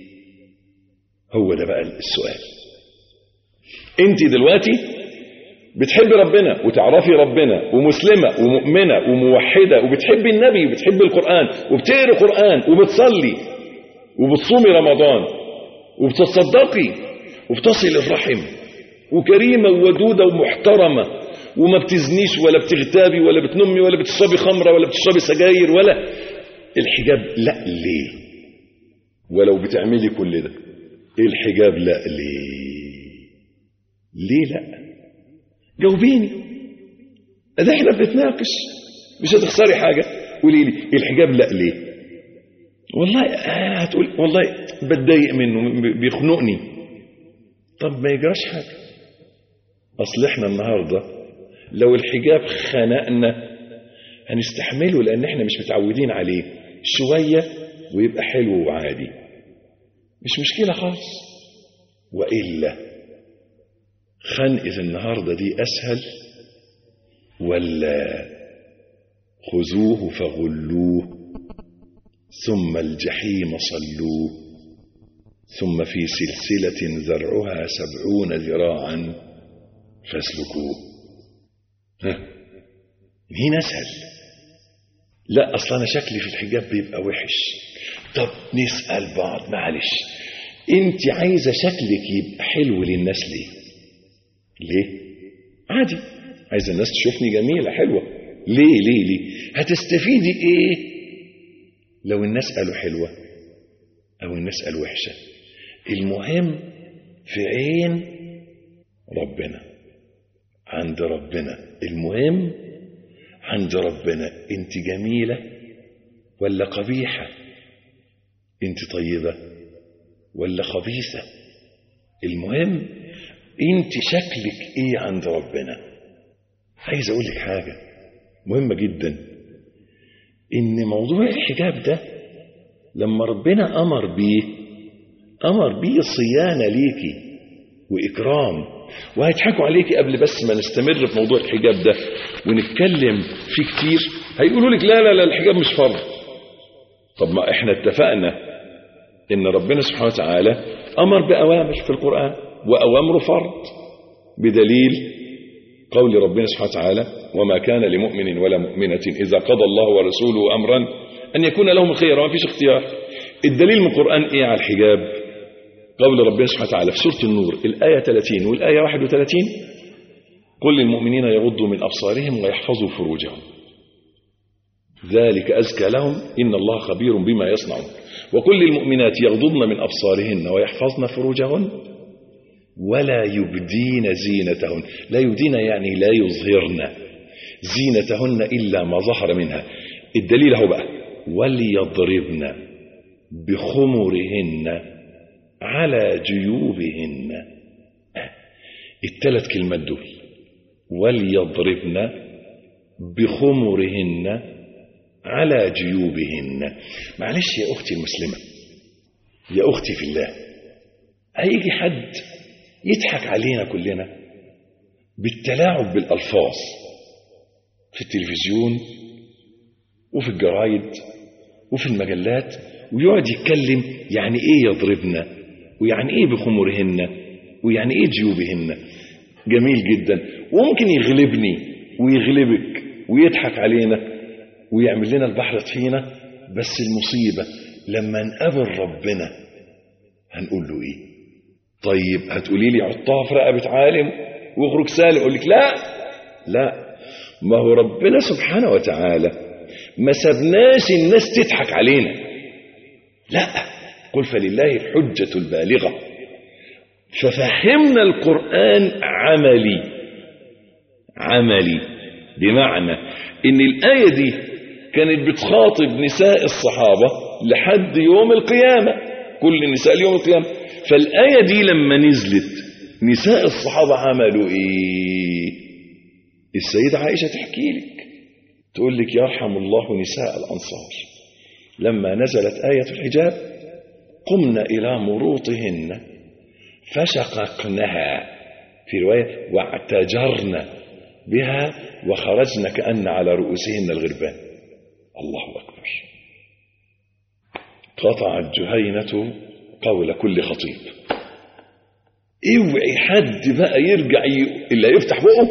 هو ده بقى السؤال. انت دلوقتي بتحبي ربنا وتعرفي ربنا ومسلمة ومؤمنة وموحدة وبتحبي النبي وبتحبي القرآن وبتقري قرآن وبتصلي وبتصومي رمضان وبتصدقي وبتصل الرحم وكريمة وودودة ومحترمة وما بتزنيش ولا بتغتابي ولا بتنمي ولا بتشربي خمرة ولا بتشربي سجاير ولا الحجاب لا ليه؟ ولو بتعملي كل ده الحجاب لا ليه؟ ليه لا؟ جاوبيني. ده احنا بنتناقش، مش هتخسري حاجة. قولي لي الحجاب لا ليه؟ والله هتقول والله بتضايق منه بيخنقني. طب ما يجراش حاجة. اصل احنا النهاردة لو الحجاب خنقنا هنستحمله، لان احنا مش متعودين عليه. شوية ويبقى حلو وعادي، مش مشكلة خالص. وإلا خنقة النهاردة دي أسهل ولا خذوه فغلوه ثم الجحيم صلوه ثم في سلسلة ذرعها سبعون ذراعا فاسلكوه؟ ها مين أسهل؟ لا أصلا أنا شكلي في الحجاب بيبقى وحش. طب نسأل بعض، معلش انت عايزة شكلك يبقى حلو للناس ليه؟ ليه؟ عادي، عايزة الناس تشوفني جميلة حلوة. ليه ليه ليه؟ هتستفيدي ايه لو الناس قالوا حلوة او الناس قالوا وحشة؟ المهم في عين ربنا، عند ربنا. المهم عند ربنا انت جميلة ولا قبيحة؟ انت طيبة ولا خبيثة؟ المهم انت شكلك ايه عند ربنا. عايز اقول لك حاجة مهمة جدا، ان موضوع الحجاب ده لما ربنا امر بيه امر بيه صيانة ليكي واكرام. وهيضحكوا عليكي قبل بس ما نستمر في موضوع الحجاب ده ونتكلم فيه كتير، هيقولوا لك لا لا لا الحجاب مش فرض. طب ما احنا اتفقنا ان ربنا سبحانه وتعالى امر باوامر في القرآن واوامره فرض، بدليل قول ربنا سبحانه وتعالى: وما كان لمؤمن ولا مؤمنة اذا قضى الله ورسوله امرا ان يكون لهم الخير، وما فيش اختيار. الدليل من القرآن ايه على الحجاب؟ قول ربنا سبحانه وتعالى في سورة النور الآية ثلاثين والآية واحد وثلاثين: قل للمؤمنين يغضوا من أبصارهم ويحفظوا فروجهم. ذلك أزكى لهم إن الله خبير بما يصنعون. وكل المؤمنات يغضضن من أبصارهن ويحفظن فروجهن ولا يبدين زينتهن. لا يبدين يعني لا يظهرن زينتهن إلا ما ظهر منها. الدليل هو بقى وليضربن بخمرهن على جيوبهن. الثلاث كلمات دول وليضربن بخمرهن على جيوبهن. معلش يا أختي المسلمة، يا أختي في الله، هيجي حد يضحك علينا كلنا بالتلاعب بالألفاظ في التلفزيون وفي الجرايد وفي المجلات، ويقعد يتكلم يعني ايه يضربنا ويعني ايه بخمرهن ويعني ايه جيوبهن. جميل جدا، وممكن يغلبني ويغلبك ويضحك علينا ويعمل لنا البحر طحينة. بس المصيبة لما نقابل ربنا هنقول له ايه؟ طيب هتقولي لي حطها في رقبة عالم واخرج سالم، اقول لك لا لا، ما هو ربنا سبحانه وتعالى ما سبناش الناس تضحك علينا، لا، قل فلله الحجة البالغة. ففهمنا القرآن عملي عملي بمعنى ان الآية دي كانت بتخاطب نساء الصحابة لحد يوم القيامة، كل النساء ليوم القيامة. فالآية دي لما نزلت نساء الصحابة عملوا ايه؟ السيدة عائشة تحكي لك، تقول لك يرحم الله نساء الأنصار لما نزلت آية الحجاب قمنا إلى مروطهن فشققنها، في رواية واعتجرن بها وخرجن كأن على رؤوسهن الغربان. الله أكبر. قطعت جهينة قول كل خطيب. اوعي حد بقى يرجع ي... اللي يفتح بقه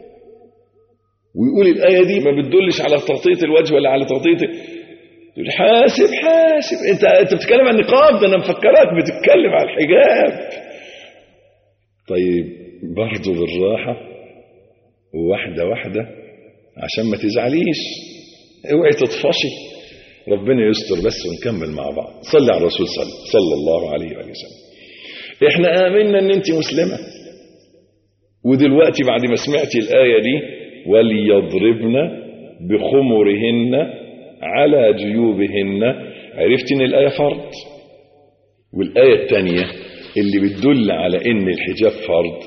ويقول الآية دي ما بتدلش على تغطية الوجه ولا على تغطية، تقول حاسب حاسب، انت انت بتتكلم عن النقاب، ده انا مفكرك بتتكلم عن الحجاب. طيب برضه بالراحة وواحدة واحدة عشان ما تزعليش، اوعي تطفشي، ربنا يستر بس ونكمل مع بعض. صلي على الرسول صلى, صلى الله عليه وآله وسلم. احنا آمنا ان انت مسلمة، ودلوقتي بعد ما سمعتي الآية دي وليضربن بخمرهن على جيوبهن عرفت ان الآية فرض. والآية الثانية اللي بتدل على ان الحجاب فرض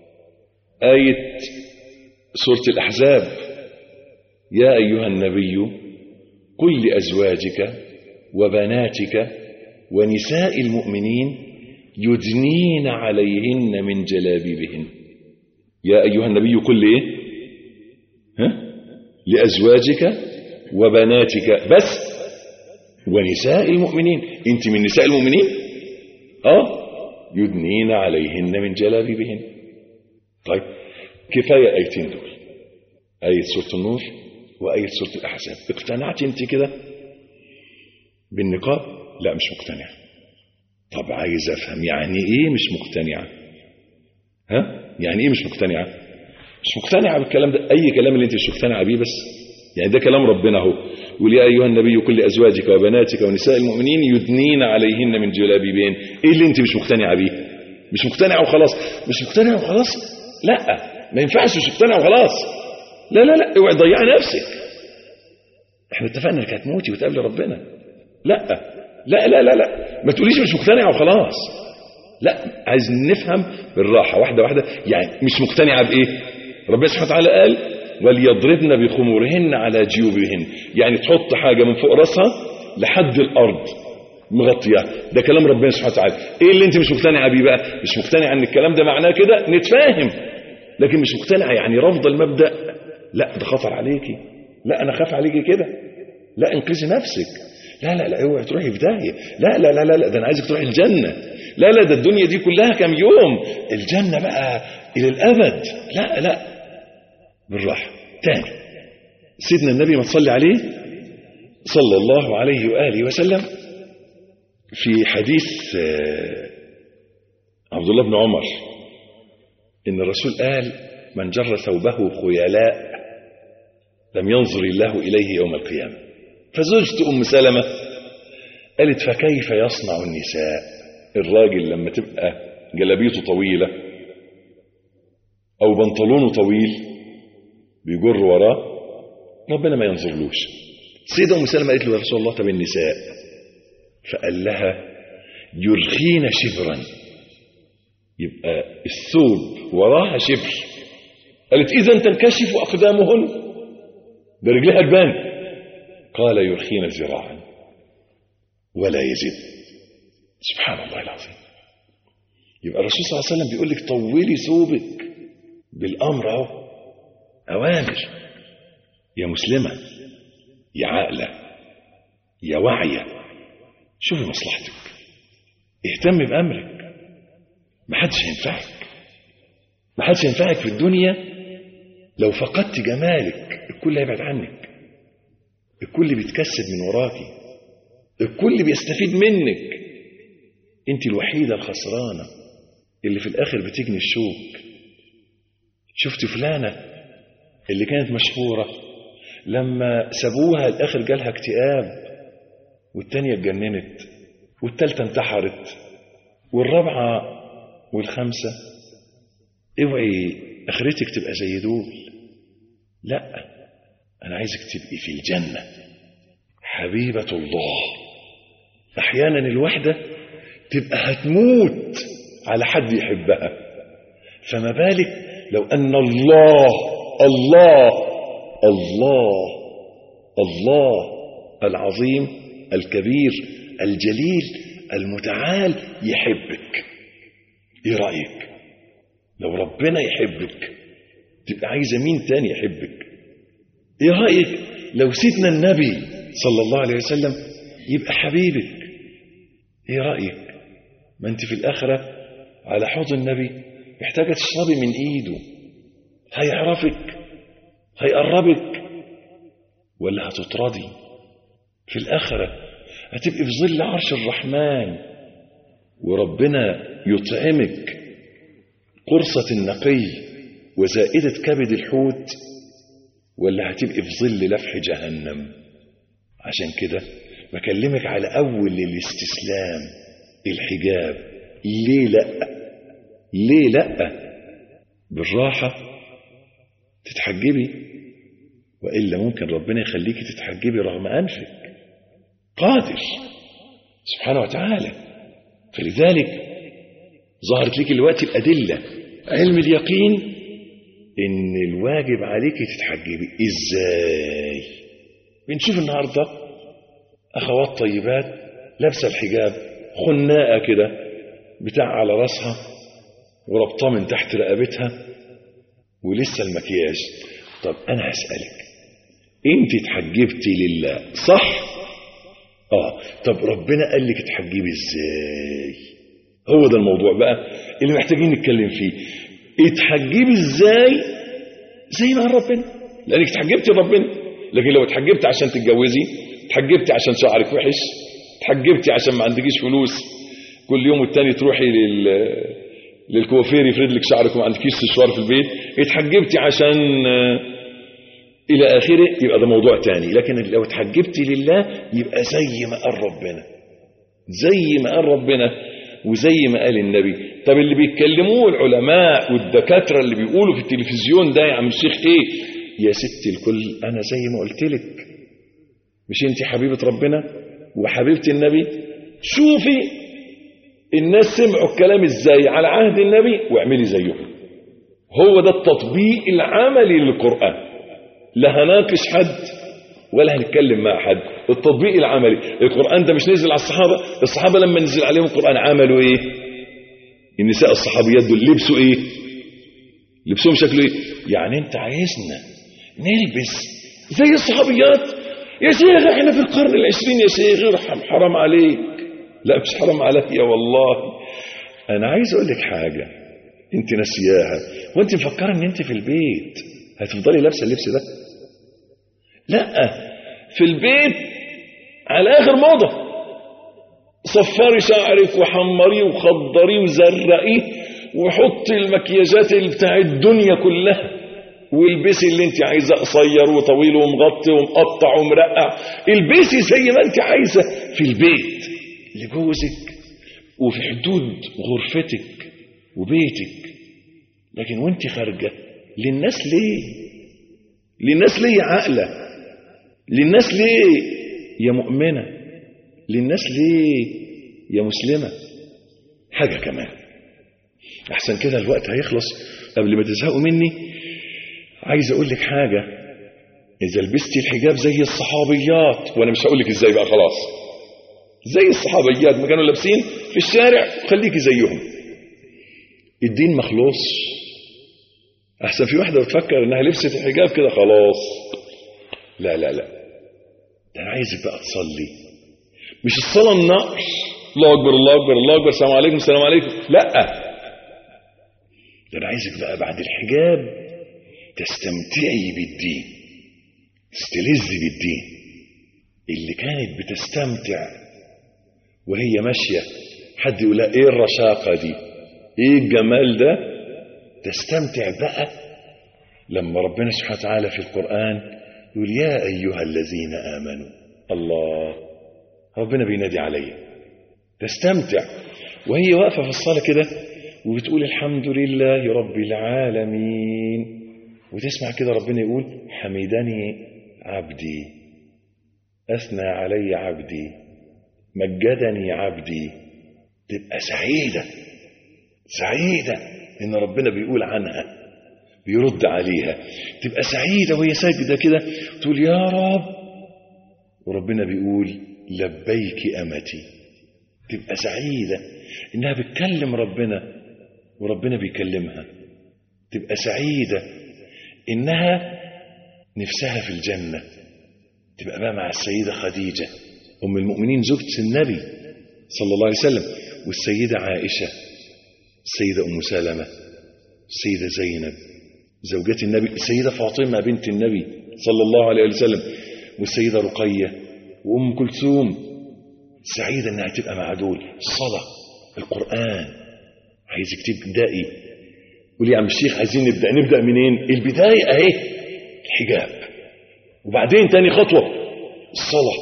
آية سورة الأحزاب، يا أيها النبي قل لأزواجك وبناتك ونساء المؤمنين يدنين عليهن من جلابيبهن. يا أيها النبي قل إيه؟ ها؟ لأزواجك وبناتك بس ونساء المؤمنين. انت من نساء المؤمنين؟ اه يدنين عليهن من جلابيبهن. طيب كفاية آيتين دول، آية سورة النور وآية سورة الأحزاب. اقتنعت انت كده بالنقاب؟ لا مش مقتنع. طب عايز افهم يعني ايه مش مقتنعة؟ ها؟ يعني ايه مش مقتنعة؟ مش مقتنعة بالكلام ده، اي كلام اللي انت مش مقتنعة بيه بس، يعني ده كلام ربنا اهو، يقول يا ايها النبي قل لازواجك وبناتك ونساء المؤمنين يدنين عليهن من جلابيبهن. ايه اللي انت مش مقتنعة بيه؟ مش مقتنعة وخلاص، مش مقتنعة وخلاص، لا ما ينفعش مش مقتنعة وخلاص، لا لا لا، اوعي تضيعي نفسك. احنا اتفقنا انك هتموتي وتقابلي ربنا. لا لا لا لا لا، ما تقوليش مش مقتنعة وخلاص، لا، عايز نفهم بالراحة واحدة واحدة. يعني مش مقتنعة بايه؟ ربنا سبحانه وتعالى قال وليضربن بخمورهن على جيوبهن، يعني تحط حاجة من فوق راسها لحد الارض مغطية. ده كلام ربنا سبحانه وتعالى. ايه اللي انت مش مقتنعة بيه بقى؟ مش مقتنعة ان الكلام ده معناه كده، نتفاهم، لكن مش مقتنعة يعني رافضة المبدأ، لا ده خطر عليكي، لا انا خاف عليكي كده، لا انقذي نفسك، لا لا لا اوعي تروحي في داهية، لا لا لا لا ده انا عايزك تروحي الجنة، لا لا ده الدنيا دي كلها كام يوم، الجنة بقى الى الابد، لا لا بالراحة. تاني سيدنا النبي ما تصلي عليه صلى الله عليه وآله وسلم في حديث عبد الله بن عمر إن الرسول قال من جر ثوبه خيلاء لم ينظر الله إليه يوم القيامة. فزوجت أم سلمة قالت فكيف يصنع النساء؟ الراجل لما تبقى جلابيته طويلة أو بنطلونه طويل بيجر وراه ربنا ما ينظرلوش. السيدة أم سلمة قالت له يا رسول الله طب النساء؟ فقال لها يرخين شبرا، يبقى الثوب وراها شبر. قالت إذا تنكشف أقدامهن، ده رجلها تبان. قال يرخين ذراعا ولا يزيد. سبحان الله العظيم. يبقى الرسول صلى الله عليه وسلم بيقول لك طولي ثوبك بالأمر اهو، أوامر. يا مسلمة، يا عاقلة، يا واعية، شوفي مصلحتك، اهتمي بأمرك. ما حدش ينفعك، ما حدش ينفعك في الدنيا. لو فقدت جمالك الكل هيبعد عنك، الكل بيتكسب من وراكي، الكل بيستفيد منك. انت الوحيدة الخسرانة اللي في الآخر بتجني الشوك. شفت فلانة اللي كانت مشهورة لما سابوها الآخر جالها اكتئاب، والتانية اتجننت، والتالتة انتحرت، والرابعة والخامسة. اوعي اخرتك تبقى زي دول. لا، انا عايزك تبقي في الجنة حبيبة الله. احيانا الوحدة تبقى هتموت على حد يحبها، فما بالك لو ان الله الله الله الله العظيم الكبير الجليل المتعال يحبك. ايه رأيك لو ربنا يحبك تبقى عايزة مين تاني يحبك؟ ايه رأيك لو سيدنا النبي صلى الله عليه وسلم يبقى حبيبك؟ ايه رأيك؟ ما انت في الآخرة على حوض النبي محتاجة تشربي من ايده. هيعرفك، هيقربك، ولا هتطردي؟ في الآخرة هتبقي في ظل عرش الرحمن وربنا يطعمك قرصة النقي وزائدة كبد الحوت، ولا هتبقي في ظل لفح جهنم؟ عشان كده بكلمك على أول الاستسلام، الحجاب. ليه لأ؟ ليه لأ؟ بالراحة تتحجبي، وإلا ممكن ربنا يخليكي تتحجبي رغم أنفك. قادر سبحانه وتعالى. فلذلك ظهرت لك الوقت الأدلة، علم اليقين إن الواجب عليك تتحجبي. إزاي؟ بنشوف النهاردة أخوات طيبات لابسة الحجاب خناقة كده بتاع على رأسها وربطها من تحت رقبتها ولسه المكياج. طب أنا هسألك، أنت اتحجبتي لله صح؟ آه. طب ربنا قال لك اتحجبي إزاي؟ هو ده الموضوع بقى اللي محتاجين نتكلم فيه. اتحجبي ازاي؟ زي ما قال ربنا، لانك اتحجبتي ربنا. لكن لو اتحجبتي عشان تتجوزي، اتحجبتي عشان شعرك وحش، اتحجبتي عشان ما عندكيش فلوس، كل يوم والتاني تروحي لل للكوافير يفرد لك شعرك وما عندكيش سشوار في البيت، اتحجبتي عشان الى اخره، يبقى ده موضوع تاني. لكن لو اتحجبتي لله يبقى زي ما قال ربنا، زي ما قال ربنا وزي ما قال النبي. طب اللي بيتكلموه العلماء والدكاترة اللي بيقولوا في التلفزيون ده يا عم الشيخ ايه؟ يا ست الكل، انا زي ما قلت لك، مش انت حبيبة ربنا وحبيبة النبي؟ شوفي الناس سمعوا الكلام ازاي على عهد النبي واعملي زيهم. هو ده التطبيق العملي للقرآن. لا هناقش حد ولا هنتكلم مع حد، التطبيق العملي. القرآن ده مش نزل على الصحابة، الصحابة لما نزل عليهم القرآن عملوا ايه؟ النساء الصحابيات دول لبسوا ايه؟ لبسهم شكله ايه؟ يعني انت عايزنا نلبس زي الصحابيات؟ يا شيخ احنا في القرن العشرين يا شيخ، ارحم، حرام عليك. لا مش حرام عليا والله. انا عايز اقول لك حاجة انت نسياها، وانت مفكرة ان انت في البيت هتفضلي لابسه اللبس ده؟ لا، في البيت على اخر موضة، صفري شعرك وحمريه وخضريه وزرقيه وحطي المكياجات اللي بتاع الدنيا كلها، والبسي اللي انت عايزه، قصير وطويل ومغطي ومقطع ومرقع، البسي زي ما انت عايزه في البيت لجوزك وفي حدود غرفتك وبيتك. لكن وانت خارجه للناس ليه؟ للناس ليه يا عاقله؟ للناس ليه يا مؤمنه؟ للناس ليه يا مسلمه؟ حاجه كمان احسن كده، الوقت هيخلص قبل ما تزهقوا مني. عايز اقول لك حاجه، اذا لبستي الحجاب زي الصحابيات، وانا مش هقول لك ازاي بقى، خلاص زي الصحابيات ما كانوا لابسين في الشارع، خليكي زيهم. الدين مخلوص. احسن في واحده بتفكر انها لبست الحجاب كده خلاص، لا لا لا، ده انا عايزك بقى تصلي. مش الصلاه النقش، الله اكبر الله اكبر الله اكبر السلام عليكم السلام عليكم، لا، ده انا عايزك بقى بعد الحجاب تستمتعي بالدين، تستلذي بالدين. اللي كانت بتستمتع وهي ماشيه حد يقول لها ايه الرشاقه دي، ايه الجمال ده، تستمتع بقى لما ربنا سبحانه وتعالى في القرآن يقول يا أيها الذين آمنوا. الله، ربنا بينادي عليا، تستمتع وهي واقفة في الصلاة كده وبتقول الحمد لله رب العالمين، وتسمع كده ربنا يقول حمدني عبدي، أثنى علي عبدي، مجدني عبدي. تبقى سعيدة سعيدة إن ربنا بيقول عنها، بيرد عليها. تبقى سعيدة وهي ساجدة كده تقول يا رب، وربنا بيقول لبيك أمتي. تبقى سعيدة إنها بتكلم ربنا وربنا بيكلمها. تبقى سعيدة إنها نفسها في الجنة، تبقى بقى مع السيدة خديجة أم المؤمنين زوجة النبي صلى الله عليه وسلم، والسيدة عائشة، السيدة أم سلمة، السيدة زينب زوجات النبي، السيدة فاطمة بنت النبي صلى الله عليه وسلم، والسيدة رقية وأم كلثوم. سعيدة أنها تبقى مع دول. الصلاة، القرآن. عايزك تبدأي، قولي يا عم الشيخ عايزين نبدأ، نبدأ منين؟ البداية أهي الحجاب، وبعدين تاني خطوة الصلاة.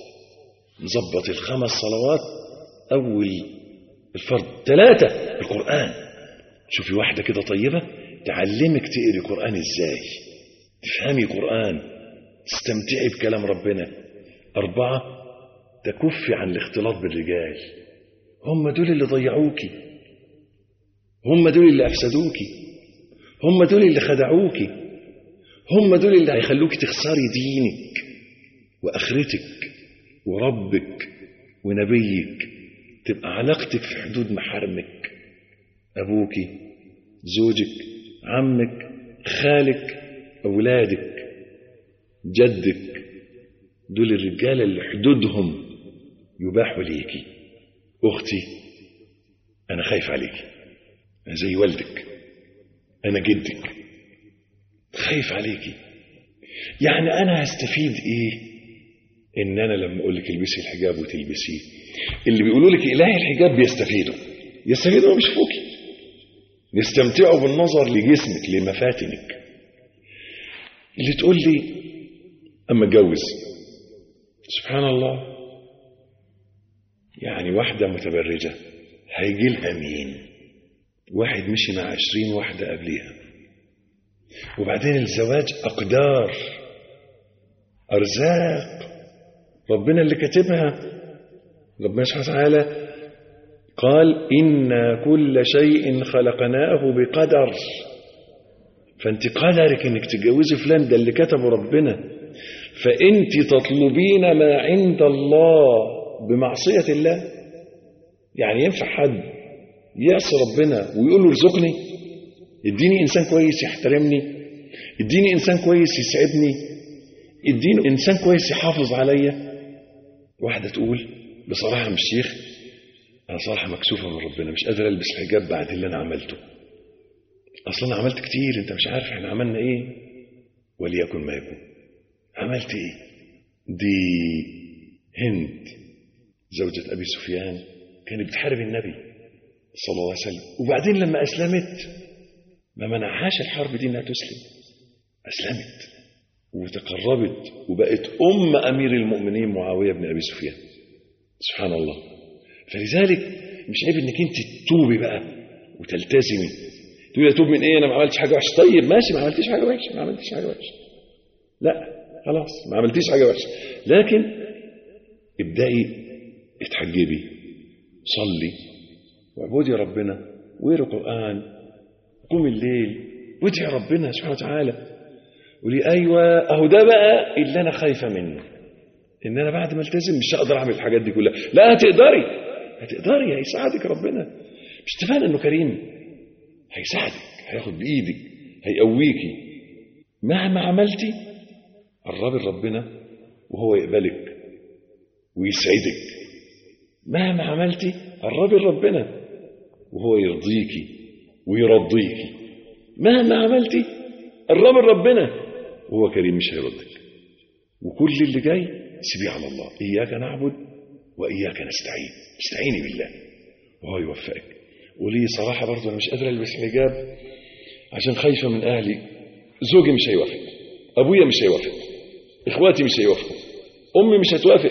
نظبط الخمس صلوات، أول الفرض، ثلاثة القرآن. شوفي واحدة كده طيبة تعلمك تقري قرآن ازاي، تفهمي قرآن، تستمتعي بكلام ربنا. أربعة تكفي عن الاختلاط بالرجال، هم دول اللي ضيعوكي، هم دول اللي أفسدوكي، هم دول اللي خدعوكي، هم دول اللي هيخلوكي تخسري دينك وآخرتك وربك ونبيك. تبقى علاقتك في حدود محارمك، أبوك، زوجك، عمك، خالك، أولادك، جدك. دول الرجال اللي حدودهم يباحوا ليكي. أختي، أنا خايف عليكي، أنا زي والدك، أنا جدك، خايف عليكي. يعني أنا هستفيد إيه إن أنا لما أقول لك البسي الحجاب وتلبسيه؟ اللي بيقولوا لك إله الحجاب بيستفيدوا، يستفيدوا مش فوقي، يستمتعوا بالنظر لجسمك لمفاتنك. اللي تقول لي أما اتجوز، سبحان الله، يعني واحدة متبرجة هيجي لها مين؟ واحد مشي مع عشرين واحدة قبليها. وبعدين الزواج أقدار، أرزاق ربنا اللي كاتبها. ربنا سبحانه وتعالى قال إنا كل شيء خلقناه بقدر. فأنت قدرك إنك تتجوزي فلان، ده اللي كتبه ربنا. فأنت تطلبين ما عند الله بمعصية الله. يعني ينفع حد يعصي ربنا ويقول له ارزقني، اديني إنسان كويس يحترمني، اديني إنسان كويس يسعدني، اديني إنسان كويس يحافظ عليا؟ واحدة تقول بصراحة مش شيخ، أنا صراحة مكسوفة من ربنا، مش قادر ألبس حجاب بعد اللي أنا عملته. أصلا أنا عملت كتير، أنت مش عارف إحنا عملنا إيه. وليكن ما يكون. عملت إيه؟ دي هند زوجة أبي سفيان كانت بتحارب النبي صلى الله عليه وسلم، وبعدين لما أسلمت ما منعهاش الحرب دي إنها تسلم. أسلمت وتقربت وبقت أم أمير المؤمنين معاوية بن أبي سفيان. سبحان الله. فلذلك مش عيب انك انت تتوبي بقى وتلتزمي. تقولي اتوب من ايه؟ انا ما عملتش حاجه وحشه. طيب ماشي، ما عملتيش حاجه وحشه، ما عملتيش حاجه وحشه، لا خلاص ما عملتيش حاجه وحشه، لكن ابدأي اتحجبي، صلي واعبدي ربنا واقري قرآن، قومي الليل وادعي ربنا سبحانه وتعالى. قولي ايوه اهو ده بقى اللي انا خايفه منه، ان انا بعد ما التزم مش هقدر اعمل الحاجات دي كلها. لا هتقدري، هتقدري، هيساعدك ربنا. مش اتفقنا انه كريم؟ هيساعدك، هياخد بايدك، هيقويكي. مهما عملتي قربي لربنا وهو يقبلك ويسعدك. مهما عملتي قربي لربنا وهو يرضيكي ويرضيكي. مهما عملتي قربي لربنا وهو كريم مش هيردك. وكل اللي جاي سيبيه على الله. إياك نعبد وإياك نستعين. استعيني بالله وهو يوفقك. ولي صراحة برضه أنا مش قادر ألبس حجاب عشان خايفة من أهلي. زوجي مش هيوافق، أبويا مش هيوافق، إخواتي مش هيوافقوا، أمي مش هتوافق،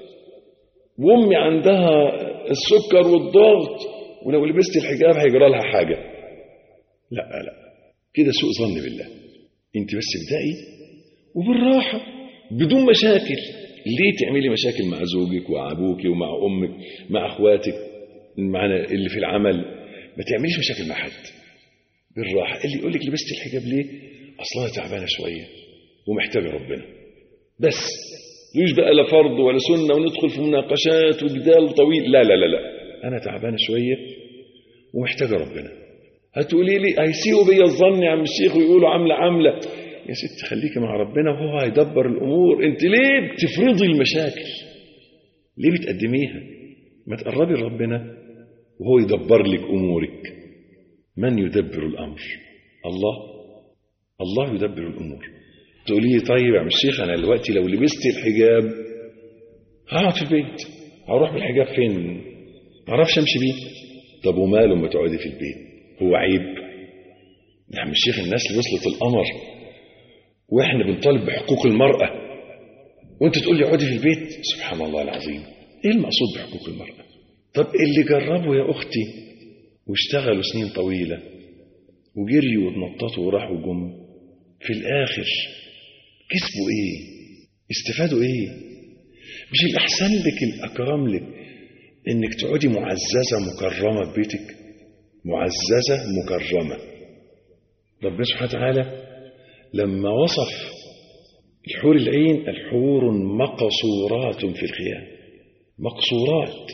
وأمي عندها السكر والضغط ولو لبست الحجاب هيجرى لها حاجة. لا لا كده سوء ظن بالله. أنت بس ابدأي وبالراحة بدون مشاكل. ليه تعملي مشاكل مع زوجك ومع أبوك ومع أمك مع أخواتك معنا اللي في العمل؟ ما تعمليش مشاكل مع حد. بالراحة. اللي يقول لك لبست الحجاب ليه؟ أصلها تعبانة شوية ومحتاجة ربنا بس. ليش بقى لا فرض ولا سنة وندخل في مناقشات وجدال طويل. لا لا لا لا أنا تعبانة شوية ومحتاجة ربنا. هتقولي لي هيسيئوا بيا الظن يا عم الشيخ ويقولوا عاملة عاملة. يا ست خليكي مع ربنا وهو هيدبر الأمور. انت ليه بتفرضي المشاكل؟ ليه بتقدميها؟ ما تقربي لربنا وهو يدبر لك أمورك. من يدبر الأمر؟ الله. الله يدبر الأمور. تقولي لي طيب يا عم الشيخ أنا دلوقتي لو لبست الحجاب هقعد في البيت، هروح بالحجاب فين؟ ما اعرفش امشي بيه. طب وماله ما تقعدي في البيت؟ هو عيب يا عم الشيخ؟ الناس اللي وصلت القمر واحنا بنطالب بحقوق المرأة وانت تقول لي اقعدي في البيت. سبحان الله العظيم. ايه المقصود بحقوق المرأة؟ طب اللي جربوا يا اختي واشتغلوا سنين طويلة وجريوا واتنططوا وراحوا جم في الاخر كسبوا ايه؟ استفادوا ايه؟ مش الاحسن لك الاكرم لك انك تقعدي معززة مكرمة في بيتك؟ معززة مكرمة. ربنا سبحانه وتعالى لما وصف الحور العين الحور مقصورات في الخيام. مقصورات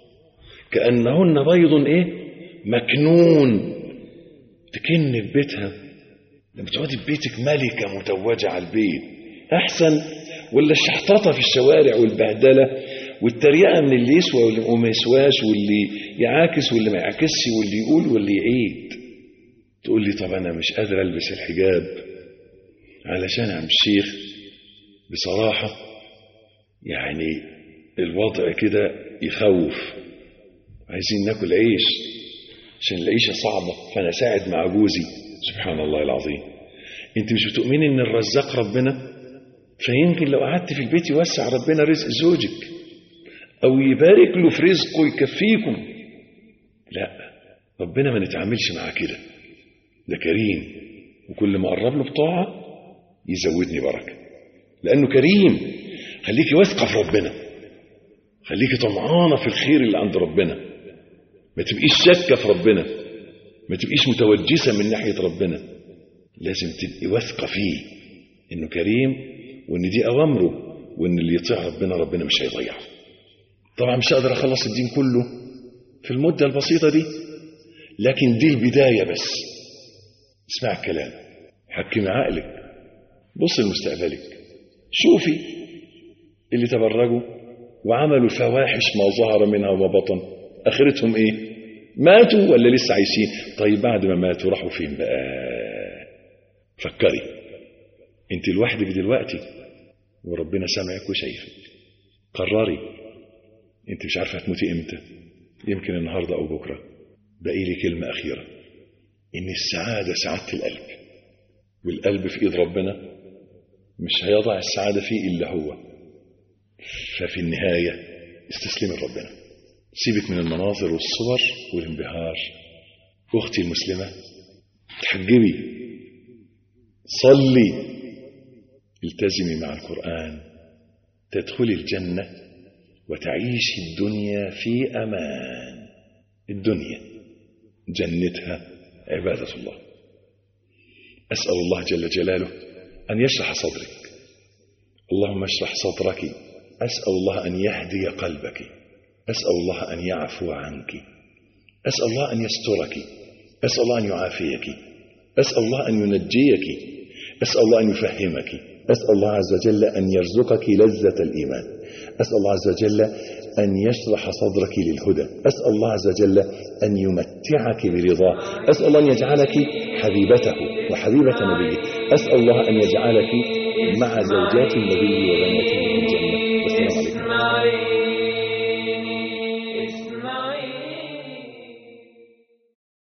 كأنهن بيض ايه مكنون. تكن في بيتها. لما تقعدي في بيتك ملكة متوجة على البيت احسن ولا الشحططة في الشوارع والبهدلة والتريقة من اللي يسوى واللي ما يسواش واللي يعاكس واللي ما يعاكسش واللي يقول واللي يعيد؟ تقول لي طب انا مش قادر البس الحجاب علشان يا عم الشيخ بصراحة يعني الوضع كده يخوف، عايزين ناكل عيش عشان العيشة صعبة فأنا ساعد مع جوزي. سبحان الله العظيم. انت مش بتؤمني ان الرزاق ربنا؟ فيمكن لو قعدت في البيت يوسع ربنا رزق زوجك او يبارك له في رزقه يكفيكم. لا ربنا ما نتعاملش معاه كده. ده كريم وكل ما قرب له بطاعة يزودني بركة لأنه كريم. خليكي واثقة في ربنا، خليكي طمعانة في الخير اللي عند ربنا، ما تبقيش شاكة في ربنا، ما تبقيش متوجسة من ناحية ربنا. لازم تبقي واثقة فيه إنه كريم وإن دي أوامره وإن اللي يطيع ربنا ربنا مش هيضيعه. طبعا مش هقدر أخلص الدين كله في المدة البسيطة دي، لكن دي البداية بس. اسمع الكلام، حكمي عقلك، بص لمستقبلك، شوفي اللي تبرجوا وعملوا فواحش ما ظهر منها وما بطن اخرتهم ايه؟ ماتوا ولا لسه عايشين؟ طيب بعد ما ماتوا راحوا فين بقى؟ فكري. انت لوحدك دلوقتي وربنا سامعك وشايفك. قرري. انت مش عارفه هتموتي امتى، يمكن النهارده او بكره. باقي لي كلمه اخيره، ان السعاده سعاده القلب. والقلب في إيد ربنا مش هيضع السعادة فيه إلا هو. ففي النهاية استسلم لربنا، سيبك من المناظر والصور والانبهار. أختي المسلمة، تحجبي، صلي، التزمي مع القرآن، تدخلي الجنة وتعيشي الدنيا في أمان. الدنيا جنتها عبادة الله. أسأل الله جل جلاله أن يشرح صدرك. اللهم اشرح صدرك. أسأل الله أن يهدي قلبك. أسأل الله أن يعفو عنك. أسأل الله أن يسترك. أسأل الله أن يعافيك. أسأل الله أن ينجيك. أسأل الله أن يفهمك. أسأل الله عز وجل أن يرزقك لذة الإيمان. أسأل الله عز وجل أن يشرح صدرك للهدى. أسأل الله عز وجل أن يمتعك برضاه. أسأل الله أن يجعلك حبيبته وحبيبة نبيه. أسأل الله أن يجعلك مع زوجات النبي وبناته